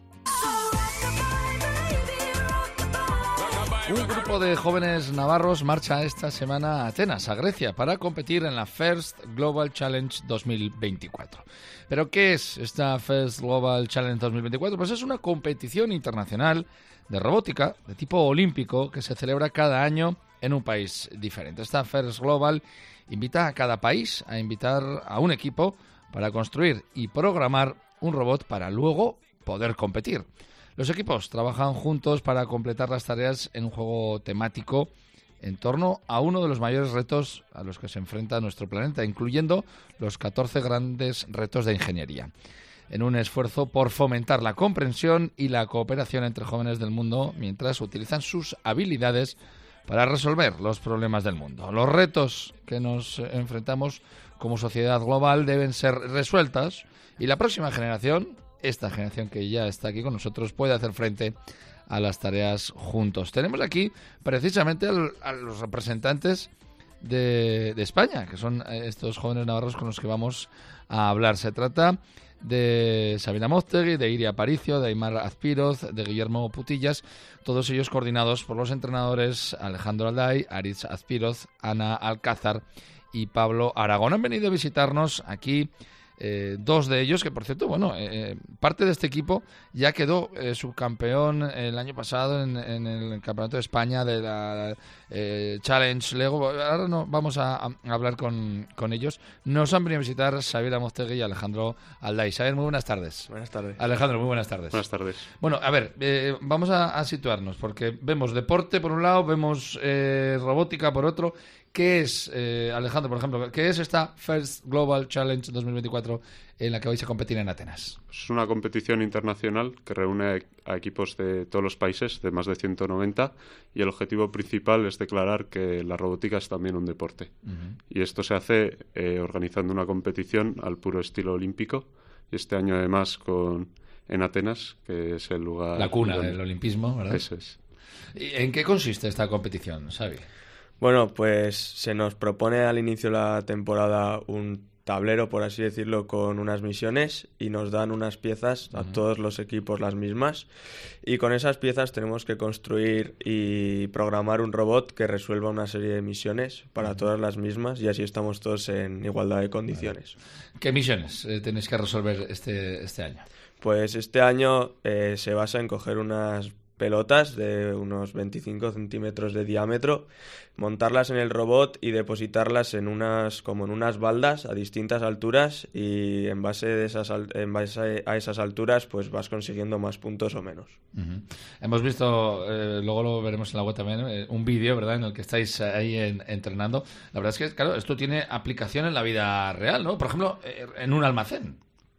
Un grupo de jóvenes navarros marcha esta semana a Atenas, a Grecia, para competir en la First Global Challenge dos mil veinticuatro. ¿Pero qué es esta First Global Challenge dos mil veinticuatro? Pues es una competición internacional de robótica de tipo olímpico que se celebra cada año en un país diferente. Esta First Global invita a cada país a invitar a un equipo para construir y programar un robot para luego poder competir. Los equipos trabajan juntos para completar las tareas en un juego temático en torno a uno de los mayores retos a los que se enfrenta nuestro planeta, incluyendo los catorce grandes retos de ingeniería, en un esfuerzo por fomentar la comprensión y la cooperación entre jóvenes del mundo mientras utilizan sus habilidades para resolver los problemas del mundo. Los retos que nos enfrentamos como sociedad global deben ser resueltos y la próxima generación, esta generación que ya está aquí con nosotros, puede hacer frente a las tareas juntos. Tenemos aquí precisamente al, a los representantes de, de España, que son estos jóvenes navarros con los que vamos a hablar. Se trata de Sabina Mostegui, de Iria Aparicio, de Aymar Azpiroz, de Guillermo Putillas, todos ellos coordinados por los entrenadores Alejandro Alday, Aritz Azpiroz, Ana Alcázar y Pablo Aragón. Han venido a visitarnos aquí. Eh, dos de ellos, que por cierto, bueno, eh, parte de este equipo ya quedó eh, subcampeón el año pasado en, en el Campeonato de España de la eh, Challenge Lego. Ahora no, vamos a, a hablar con, con ellos. Nos han venido a visitar Sabina Mostegui y Alejandro Alday. Sabina, muy buenas tardes. Buenas tardes. Alejandro, muy buenas tardes. Buenas tardes. Bueno, a ver, eh, vamos a, a situarnos, porque vemos deporte por un lado, vemos eh, robótica por otro. ¿Qué es, eh, Alejandro, por ejemplo, qué es esta First Global Challenge dos mil veinticuatro en la que vais a competir en Atenas? Es una competición internacional que reúne a equipos de todos los países, de más de ciento noventa, y el objetivo principal es declarar que la robótica es también un deporte. Uh-huh. Y esto se hace eh, organizando una competición al puro estilo olímpico, y este año además con en Atenas, que es el lugar... La cuna donde... del olimpismo, ¿verdad? Eso es. ¿Y en qué consiste esta competición, Xavi? Bueno, pues se nos propone al inicio de la temporada un tablero, por así decirlo, con unas misiones y nos dan unas piezas a uh-huh. todos los equipos, las mismas, y con esas piezas tenemos que construir y programar un robot que resuelva una serie de misiones para uh-huh. todas las mismas, y así estamos todos en igualdad de condiciones. Vale. ¿Qué misiones eh, tenéis que resolver este, este año? Pues este año eh, se basa en coger unas pelotas de unos veinticinco centímetros de diámetro, montarlas en el robot y depositarlas en unas como en unas baldas a distintas alturas, y en base de esas en base a esas alturas pues vas consiguiendo más puntos o menos. Uh-huh. Hemos visto, eh, luego lo veremos en la web también, eh, un vídeo, ¿verdad?, en el que estáis ahí en, entrenando. La verdad es que, claro, esto tiene aplicación en la vida real, ¿no? Por ejemplo, eh, en un almacén.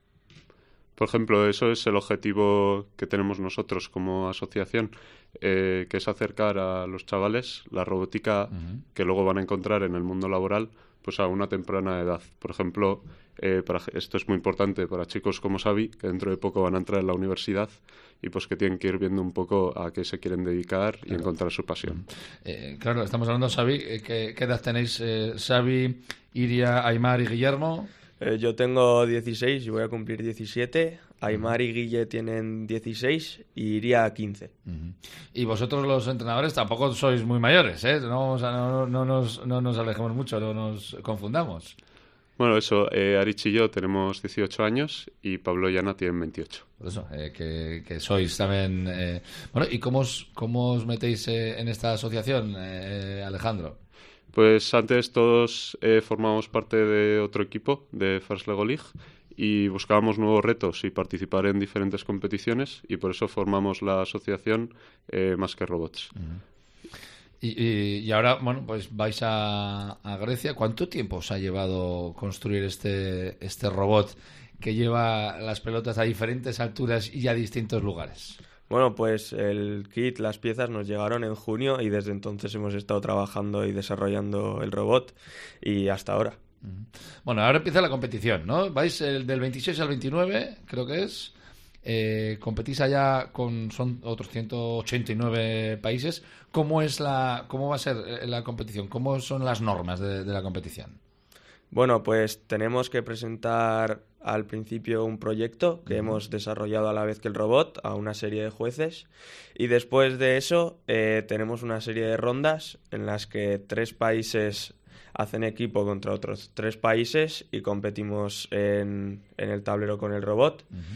Por ejemplo, eso es el objetivo que tenemos nosotros como asociación, eh, que es acercar a los chavales la robótica uh-huh. que luego van a encontrar en el mundo laboral pues a una temprana edad. Por ejemplo, eh, para, esto es muy importante para chicos como Xavi, que dentro de poco van a entrar en la universidad y pues que tienen que ir viendo un poco a qué se quieren dedicar y claro. encontrar su pasión. Eh, claro, estamos hablando, Xavi, eh, ¿qué, ¿qué edad tenéis? Eh, Xavi, Iria, Aimar y Guillermo... Eh, yo tengo dieciséis y voy a cumplir diecisiete. Aimar y Guille tienen dieciséis y Iria quince. Uh-huh. Y vosotros los entrenadores tampoco sois muy mayores, ¿eh? No, o sea, no, no, nos, no nos alejemos mucho, no nos confundamos. Bueno, eso, eh, Arich y yo tenemos dieciocho años y Pablo y Ana tienen veintiocho. Por eso, eh, que, que sois también... Eh... Bueno, ¿y cómo os, cómo os metéis eh, en esta asociación, eh, Alejandro? Pues antes todos eh, formábamos parte de otro equipo, de First Lego League, y buscábamos nuevos retos y participar en diferentes competiciones, y por eso formamos la asociación eh, Más que Robots. Uh-huh. y, y, y ahora, bueno, pues vais a, a Grecia. ¿Cuánto tiempo os ha llevado construir este, este robot que lleva las pelotas a diferentes alturas y a distintos lugares? Bueno, pues el kit, las piezas nos llegaron en junio y desde entonces hemos estado trabajando y desarrollando el robot y hasta ahora. Bueno, ahora empieza la competición, ¿no? Vais el del veintiséis al veintinueve, creo que es. Eh, competís allá con son otros ciento ochenta y nueve países. ¿Cómo es la, cómo va a ser la competición? ¿Cómo son las normas de, de la competición? Bueno, pues tenemos que presentar al principio un proyecto que uh-huh. hemos desarrollado a la vez que el robot a una serie de jueces, y después de eso eh, tenemos una serie de rondas en las que tres países hacen equipo contra otros tres países y competimos en, en el tablero con el robot. Uh-huh.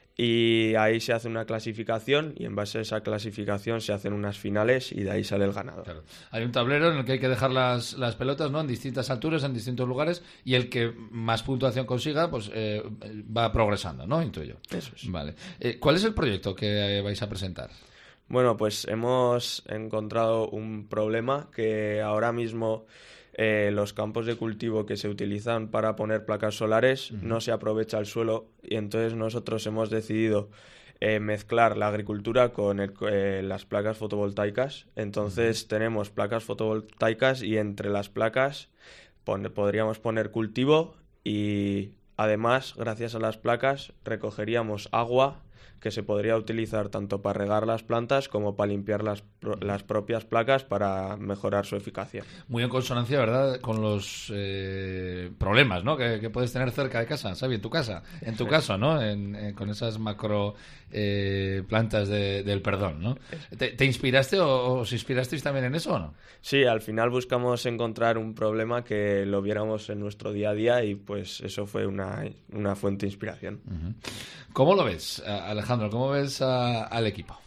Y ahí se hace una clasificación y en base a esa clasificación se hacen unas finales y de ahí sale el ganador. Claro. Hay un tablero en el que hay que dejar las, las pelotas, ¿no?, en distintas alturas, en distintos lugares, y el que más puntuación consiga pues eh, va progresando, ¿no? Intuyo. Eso es. Vale. Eh, ¿Cuál es el proyecto que eh, vais a presentar? Bueno, pues hemos encontrado un problema que ahora mismo... Eh, los campos de cultivo que se utilizan para poner placas solares uh-huh. no se aprovecha el suelo, y entonces nosotros hemos decidido eh, mezclar la agricultura con el, eh, las placas fotovoltaicas. Entonces uh-huh. tenemos placas fotovoltaicas y entre las placas pon- podríamos poner cultivo, y además, gracias a las placas, recogeríamos agua que se podría utilizar tanto para regar las plantas como para limpiar las, las propias placas para mejorar su eficacia. Muy en consonancia, ¿verdad?, con los eh, problemas, ¿no?, que, que puedes tener cerca de casa, ¿sabes? En tu casa, en tu caso, ¿no?, en, en, con esas macro eh, plantas de, del perdón, ¿no? ¿Te, te inspiraste o os inspirasteis también en eso o no? Sí, al final buscamos encontrar un problema que lo viéramos en nuestro día a día y pues eso fue una, una fuente de inspiración. Uh-huh. ¿Cómo lo ves, Alejandro? ¿Cómo ves a, al equipo?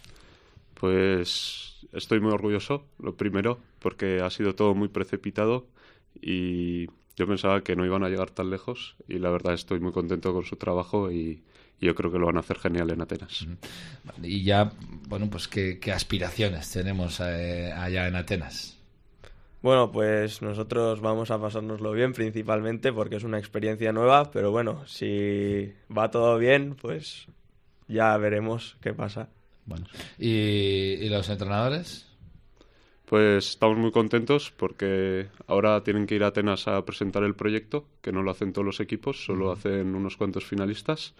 Pues estoy muy orgulloso, lo primero, porque ha sido todo muy precipitado y yo pensaba que no iban a llegar tan lejos y la verdad estoy muy contento con su trabajo y yo creo que lo van a hacer genial en Atenas. Uh-huh. Y ya, bueno, pues ¿qué, qué aspiraciones tenemos eh, allá en Atenas? Bueno, pues nosotros vamos a pasárnoslo bien principalmente porque es una experiencia nueva, pero bueno, si va todo bien, pues ya veremos qué pasa. Bueno, ¿y, y los entrenadores? Pues estamos muy contentos porque ahora tienen que ir a Atenas a presentar el proyecto, que no lo hacen todos los equipos, solo uh-huh. hacen unos cuantos finalistas.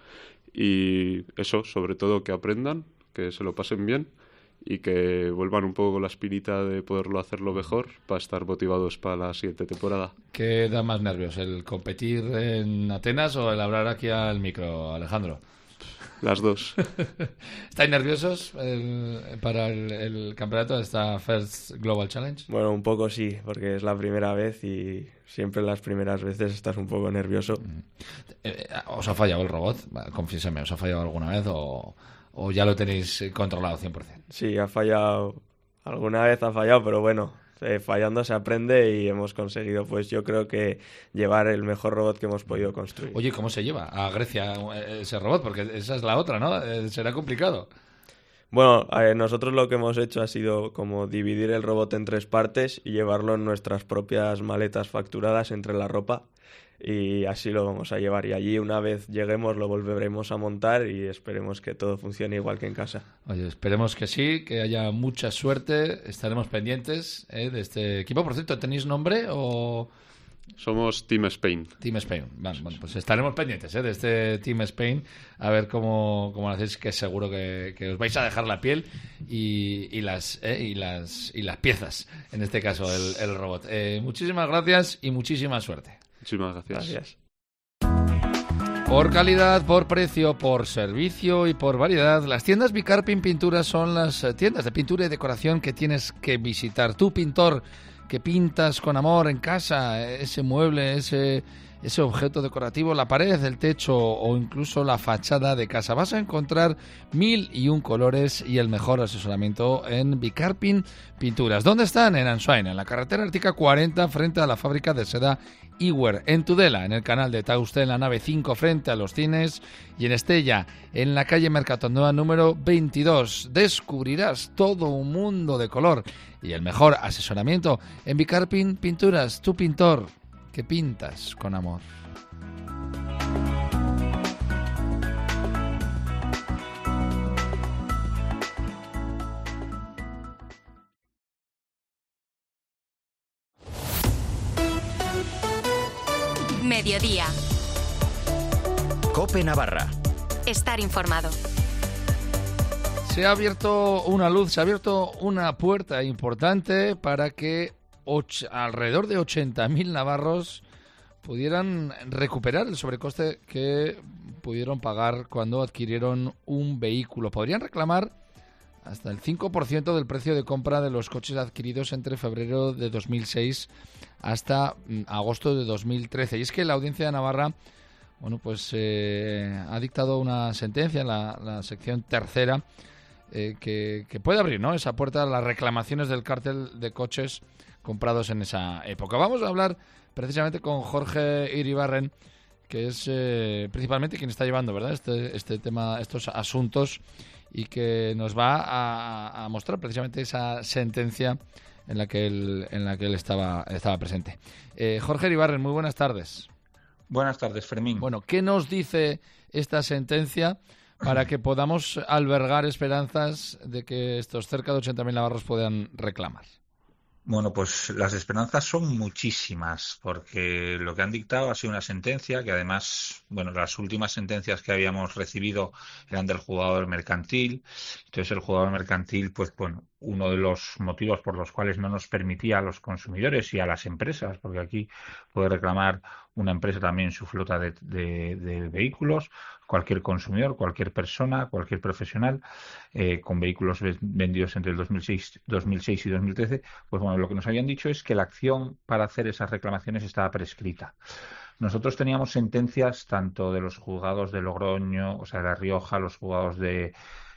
y eso, sobre todo que aprendan, que se lo pasen bien y que vuelvan un poco con la espinita de poderlo hacerlo mejor para estar motivados para la siguiente temporada. ¿Qué da más nervios, el competir en Atenas o el hablar aquí al micro, Alejandro? Las dos. ¿Estáis nerviosos el, para el, el campeonato de esta First Global Challenge? Bueno, un poco sí, porque es la primera vez y siempre las primeras veces estás un poco nervioso. Eh, ¿Os ha fallado el robot? Confiéseme, ¿os ha fallado alguna vez o, o ya lo tenéis controlado cien por ciento? Sí, ha fallado. Alguna vez ha fallado, pero bueno, eh, fallando se aprende y hemos conseguido, pues yo creo que llevar el mejor robot que hemos podido construir. Oye, ¿cómo se lleva a Grecia ese robot? Porque esa es la otra, ¿no? Eh, será complicado. Bueno, eh, nosotros lo que hemos hecho ha sido como dividir el robot en tres partes y llevarlo en nuestras propias maletas facturadas entre la ropa. Y así lo vamos a llevar. Y allí, una vez lleguemos, lo volveremos a montar y esperemos que todo funcione igual que en casa. Oye, esperemos que sí, que haya mucha suerte. Estaremos pendientes eh, de este equipo. Por cierto, ¿tenéis nombre o...? Somos Team Spain. Team Spain. Bueno, bueno, pues estaremos pendientes eh, de este Team Spain, a ver cómo, cómo lo hacéis, que seguro que, que os vais a dejar la piel y, y, las, eh, y, las, y las piezas, en este caso, el, el robot. Eh, muchísimas gracias y muchísima suerte. Muchísimas gracias. Gracias. Por calidad, por precio, por servicio y por variedad, las tiendas Bicarpin Pinturas son las tiendas de pintura y decoración que tienes que visitar. Tú, pintor, que pintas con amor en casa, ese mueble, ese, ese objeto decorativo, la pared, el techo o incluso la fachada de casa. Vas a encontrar mil y un colores y el mejor asesoramiento en Bicarpin Pinturas. ¿Dónde están? En Ansoain, en la carretera Ártica cuarenta, frente a la fábrica de seda Iwer, en Tudela, en el canal de Tauste, en la nave cinco, frente a los cines, y en Estella, en la calle Mercatondoa número veintidós. Descubrirás todo un mundo de color y el mejor asesoramiento en Bicarpin Pinturas, tu pintor que pintas con amor. Mediodía. COPE Navarra. Estar informado. Se ha abierto una luz, se ha abierto una puerta importante para que och- alrededor de ochenta mil navarros pudieran recuperar el sobrecoste que pudieron pagar cuando adquirieron un vehículo. Podrían reclamar hasta el cinco por ciento del precio de compra de los coches adquiridos entre febrero de dos mil seis hasta agosto de dos mil trece. Y es que la Audiencia de Navarra, bueno, pues eh, ha dictado una sentencia en la, la sección tercera eh, que, que puede abrir, ¿no?, esa puerta a las reclamaciones del cártel de coches comprados en esa época. Vamos a hablar precisamente con Jorge Iribarren, que es eh, principalmente quien está llevando, ¿verdad?, este, este tema, estos asuntos, y que nos va a, a mostrar precisamente esa sentencia en la que él, en la que él estaba, estaba presente. Eh, Jorge Iribarren, muy buenas tardes. Buenas tardes, Fermín. Bueno, ¿qué nos dice esta sentencia para que podamos albergar esperanzas de que estos cerca de ochenta mil navarros puedan reclamar? Bueno, pues las esperanzas son muchísimas, porque lo que han dictado ha sido una sentencia que además, bueno, las últimas sentencias que habíamos recibido eran del jugador mercantil. Entonces el jugador mercantil, pues bueno, uno de los motivos por los cuales no nos permitía a los consumidores y a las empresas, porque aquí puede reclamar una empresa también su flota de, de, de vehículos, cualquier consumidor, cualquier persona, cualquier profesional eh, con vehículos vendidos entre el dos mil seis, dos mil seis y dos mil trece, pues bueno, lo que nos habían dicho es que la acción para hacer esas reclamaciones estaba prescrita. Nosotros teníamos sentencias tanto de los juzgados de Logroño, o sea, de La Rioja, los juzgados de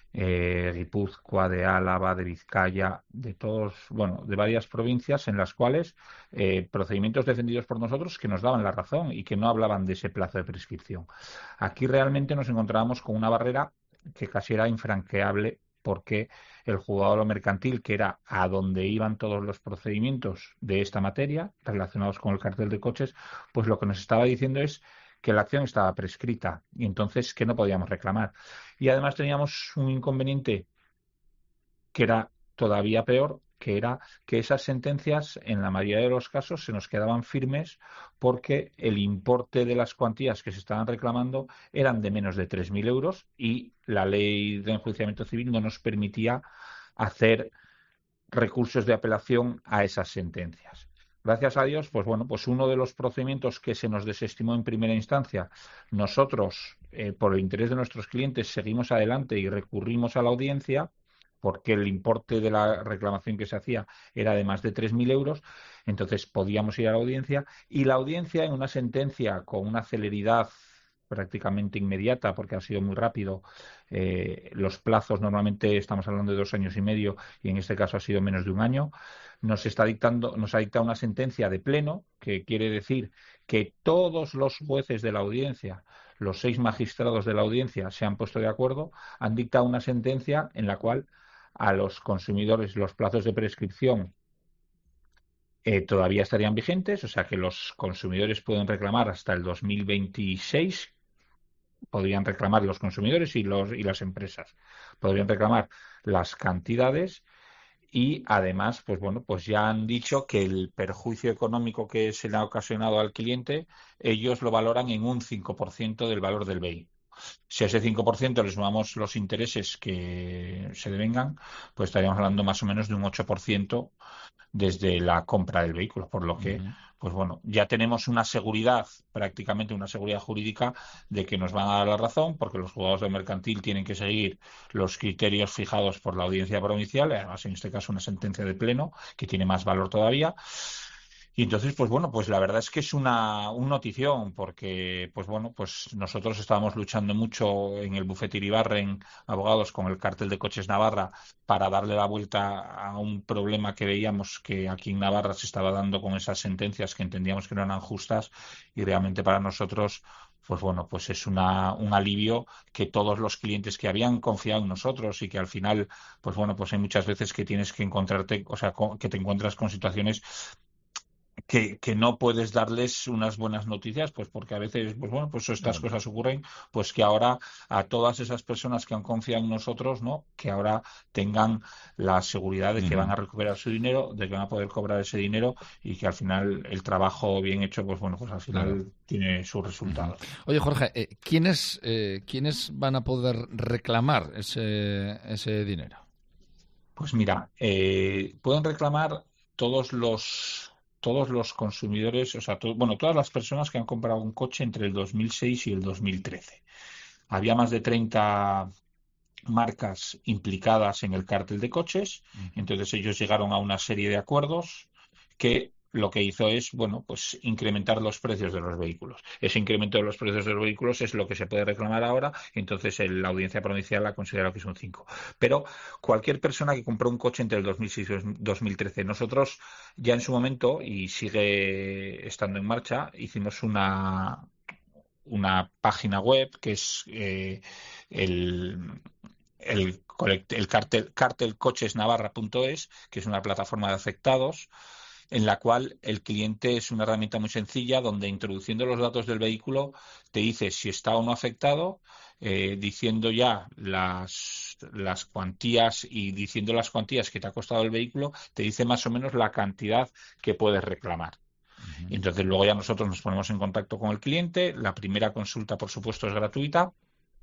eh, Guipúzcoa, de Álava, de Vizcaya, de todos, bueno, de varias provincias en las cuales eh, procedimientos defendidos por nosotros que nos daban la razón y que no hablaban de ese plazo de prescripción. Aquí realmente nos encontrábamos con una barrera que casi era infranqueable, porque el juzgado mercantil, que era a donde iban todos los procedimientos de esta materia relacionados con el cartel de coches, pues lo que nos estaba diciendo es que la acción estaba prescrita y entonces que no podíamos reclamar. Y además teníamos un inconveniente que era todavía peor, que era que esas sentencias, en la mayoría de los casos, se nos quedaban firmes porque el importe de las cuantías que se estaban reclamando eran de menos de tres mil euros y la ley de enjuiciamiento civil no nos permitía hacer recursos de apelación a esas sentencias. Gracias a Dios, pues bueno, pues uno de los procedimientos que se nos desestimó en primera instancia, nosotros, eh, por el interés de nuestros clientes, seguimos adelante y recurrimos a la audiencia, porque el importe de la reclamación que se hacía era de más de tres mil euros, entonces podíamos ir a la audiencia, y la audiencia, en una sentencia con una celeridad prácticamente inmediata, porque ha sido muy rápido, eh, los plazos normalmente estamos hablando de dos años y medio, y en este caso ha sido menos de un año, nos está dictando, nos ha dictado una sentencia de pleno, que quiere decir que todos los jueces de la audiencia, los seis magistrados de la audiencia se han puesto de acuerdo, han dictado una sentencia en la cual a los consumidores los plazos de prescripción eh, todavía estarían vigentes, o sea que los consumidores pueden reclamar hasta el dos mil veintiséis, podrían reclamar los consumidores y, los, y las empresas, podrían reclamar las cantidades. Y además, pues bueno, pues ya han dicho que el perjuicio económico que se le ha ocasionado al cliente, ellos lo valoran en un cinco por ciento del valor del vehículo. Si a ese cinco por ciento le sumamos los intereses que se devengan, pues estaríamos hablando más o menos de un ocho por ciento desde la compra del vehículo, por lo que, uh-huh. pues bueno, ya tenemos una seguridad, prácticamente una seguridad jurídica de que nos van a dar la razón, porque los juzgados de mercantil tienen que seguir los criterios fijados por la audiencia provincial, además en este caso una sentencia de pleno que tiene más valor todavía. Y entonces, pues bueno, pues la verdad es que es una un notición, porque, pues bueno, pues nosotros estábamos luchando mucho en el bufete Iribarren, abogados, con el cártel de coches Navarra, para darle la vuelta a un problema que veíamos que aquí en Navarra se estaba dando con esas sentencias que entendíamos que no eran justas, y realmente para nosotros, pues bueno, pues es una, un alivio que todos los clientes que habían confiado en nosotros y que al final, pues bueno, pues hay muchas veces que tienes que encontrarte, o sea, que te encuentras con situaciones Que, que no puedes darles unas buenas noticias, pues porque a veces, pues bueno, pues estas claro. cosas ocurren, pues que ahora a todas esas personas que han confiado en nosotros, ¿no? Que ahora tengan la seguridad de que uh-huh. van a recuperar su dinero, de que van a poder cobrar ese dinero y que al final el trabajo bien hecho, pues bueno, pues al final claro. tiene su resultado. Uh-huh. Oye, Jorge, eh, ¿quiénes, eh, ¿quiénes van a poder reclamar ese, ese dinero? Pues mira, eh, pueden reclamar todos los todos los consumidores, o sea, to, bueno, todas las personas que han comprado un coche entre el dos mil seis y el dos mil trece. Había más de treinta marcas implicadas en el cártel de coches, entonces ellos llegaron a una serie de acuerdos que lo que hizo es, bueno, pues incrementar los precios de los vehículos. Ese incremento de los precios de los vehículos es lo que se puede reclamar ahora, entonces el, la audiencia provincial ha considerado que es un cinco. Pero cualquier persona que compró un coche entre el dos mil seis y el dos mil trece, nosotros ya en su momento, y sigue estando en marcha, hicimos una, una página web que es eh, el... el el cartel, cartel coches navarra punto es, que es una plataforma de afectados, en la cual el cliente es una herramienta muy sencilla donde, introduciendo los datos del vehículo, te dice si está o no afectado, eh, diciendo ya las, las cuantías y diciendo las cuantías que te ha costado el vehículo, te dice más o menos la cantidad que puedes reclamar. Uh-huh. Y entonces luego ya nosotros nos ponemos en contacto con el cliente. La primera consulta, por supuesto, es gratuita,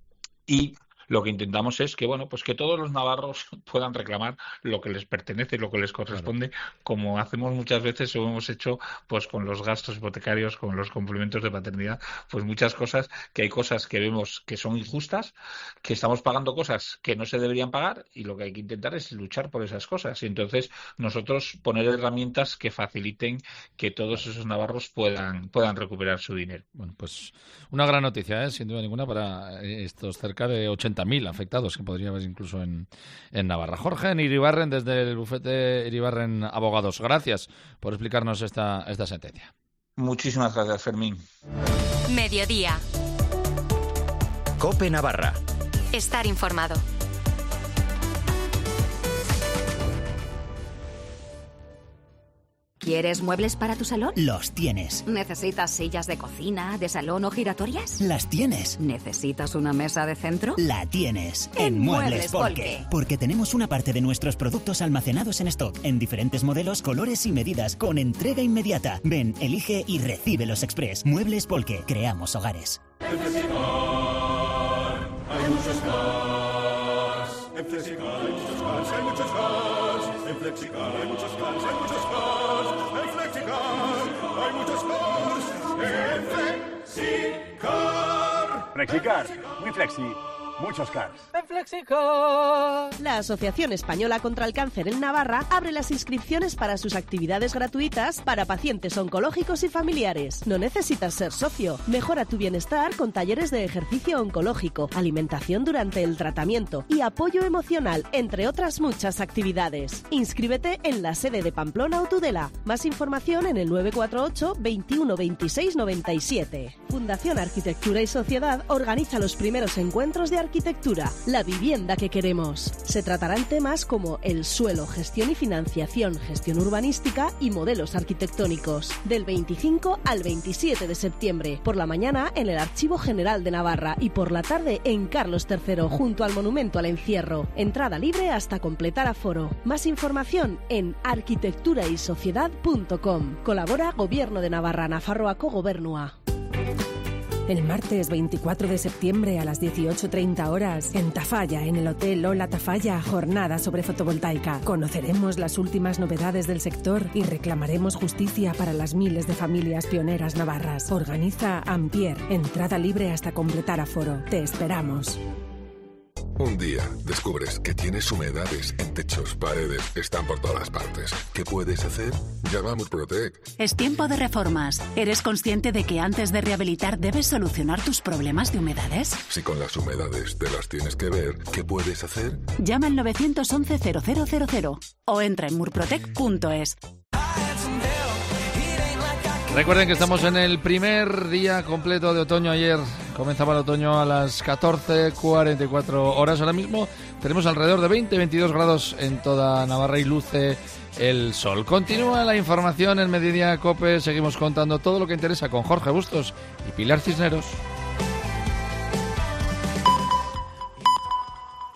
y lo que intentamos es que, bueno, pues que todos los navarros puedan reclamar lo que les pertenece, lo que les corresponde, claro. como hacemos muchas veces o hemos hecho pues con los gastos hipotecarios, con los complementos de paternidad, pues muchas cosas, que hay cosas que vemos que son injustas, que estamos pagando cosas que no se deberían pagar, y lo que hay que intentar es luchar por esas cosas. Y entonces nosotros poner herramientas que faciliten que todos esos navarros puedan, puedan recuperar su dinero. Bueno, pues una gran noticia, ¿eh? Sin duda ninguna, para estos cerca de ochenta mil afectados que podría haber incluso en, en Navarra. Jorge Iribarren, desde el bufete Iribarren Abogados, gracias por explicarnos esta, esta sentencia. Muchísimas gracias, Fermín. Mediodía. COPE Navarra. Estar informado. ¿Quieres muebles para tu salón? Los tienes. ¿Necesitas sillas de cocina, de salón o giratorias? Las tienes. ¿Necesitas una mesa de centro? La tienes. En, en Muebles Polke. Polke. Porque tenemos una parte de nuestros productos almacenados en stock, en diferentes modelos, colores y medidas, con entrega inmediata. Ven, elige y recíbelos express. Muebles Polke. Creamos hogares. En Flexicar hay muchos cars. En Flexicar hay muchos cars, hay muchos cars. En Flexicar hay muchos cars, hay muchos cars. En Flexicar hay muchos cars. En Flexicar. Flexicar, muy flexi, muchos cars. En Flexicar. La Asociación Española contra el Cáncer en Navarra abre las inscripciones para sus actividades gratuitas para pacientes oncológicos y familiares. No necesitas ser socio. Mejora tu bienestar con talleres de ejercicio oncológico, alimentación durante el tratamiento y apoyo emocional, entre otras muchas actividades. Inscríbete en la sede de Pamplona o Tudela. Más información en el nueve cuatro ocho, veintiuno, veintiséis, noventa y siete. Fundación Arquitectura y Sociedad organiza los primeros encuentros de arquitectura, la vivienda que queremos. Se tratarán temas como el suelo, gestión y financiación, gestión urbanística y modelos arquitectónicos. Del veinticinco al veintisiete de septiembre, por la mañana en el Archivo General de Navarra y por la tarde en Carlos tercero, junto al Monumento al Encierro. Entrada libre hasta completar aforo. Más información en arquitectura y sociedad punto com. Colabora Gobierno de Navarra, Nafarroako Gobernua. El martes veinticuatro de septiembre a las dieciocho treinta horas, en Tafalla, en el Hotel Ola Tafalla, jornada sobre fotovoltaica. Conoceremos las últimas novedades del sector y reclamaremos justicia para las miles de familias pioneras navarras. Organiza Ampier. Entrada libre hasta completar aforo. Te esperamos. Un día descubres que tienes humedades en techos, paredes, están por todas partes. ¿Qué puedes hacer? Llama a Murprotec. Es tiempo de reformas. ¿Eres consciente de que antes de rehabilitar debes solucionar tus problemas de humedades? Si con las humedades te las tienes que ver, ¿qué puedes hacer? Llama al nueve once cero cero cero cero o entra en murprotec punto es. Recuerden que estamos en el primer día completo de otoño. Ayer comenzaba el otoño a las catorce cuarenta y cuatro horas. Ahora mismo tenemos alrededor de veinte a veintidós grados en toda Navarra y luce el sol. Continúa la información en Mediodía COPE. Seguimos contando todo lo que interesa con Jorge Bustos y Pilar Cisneros.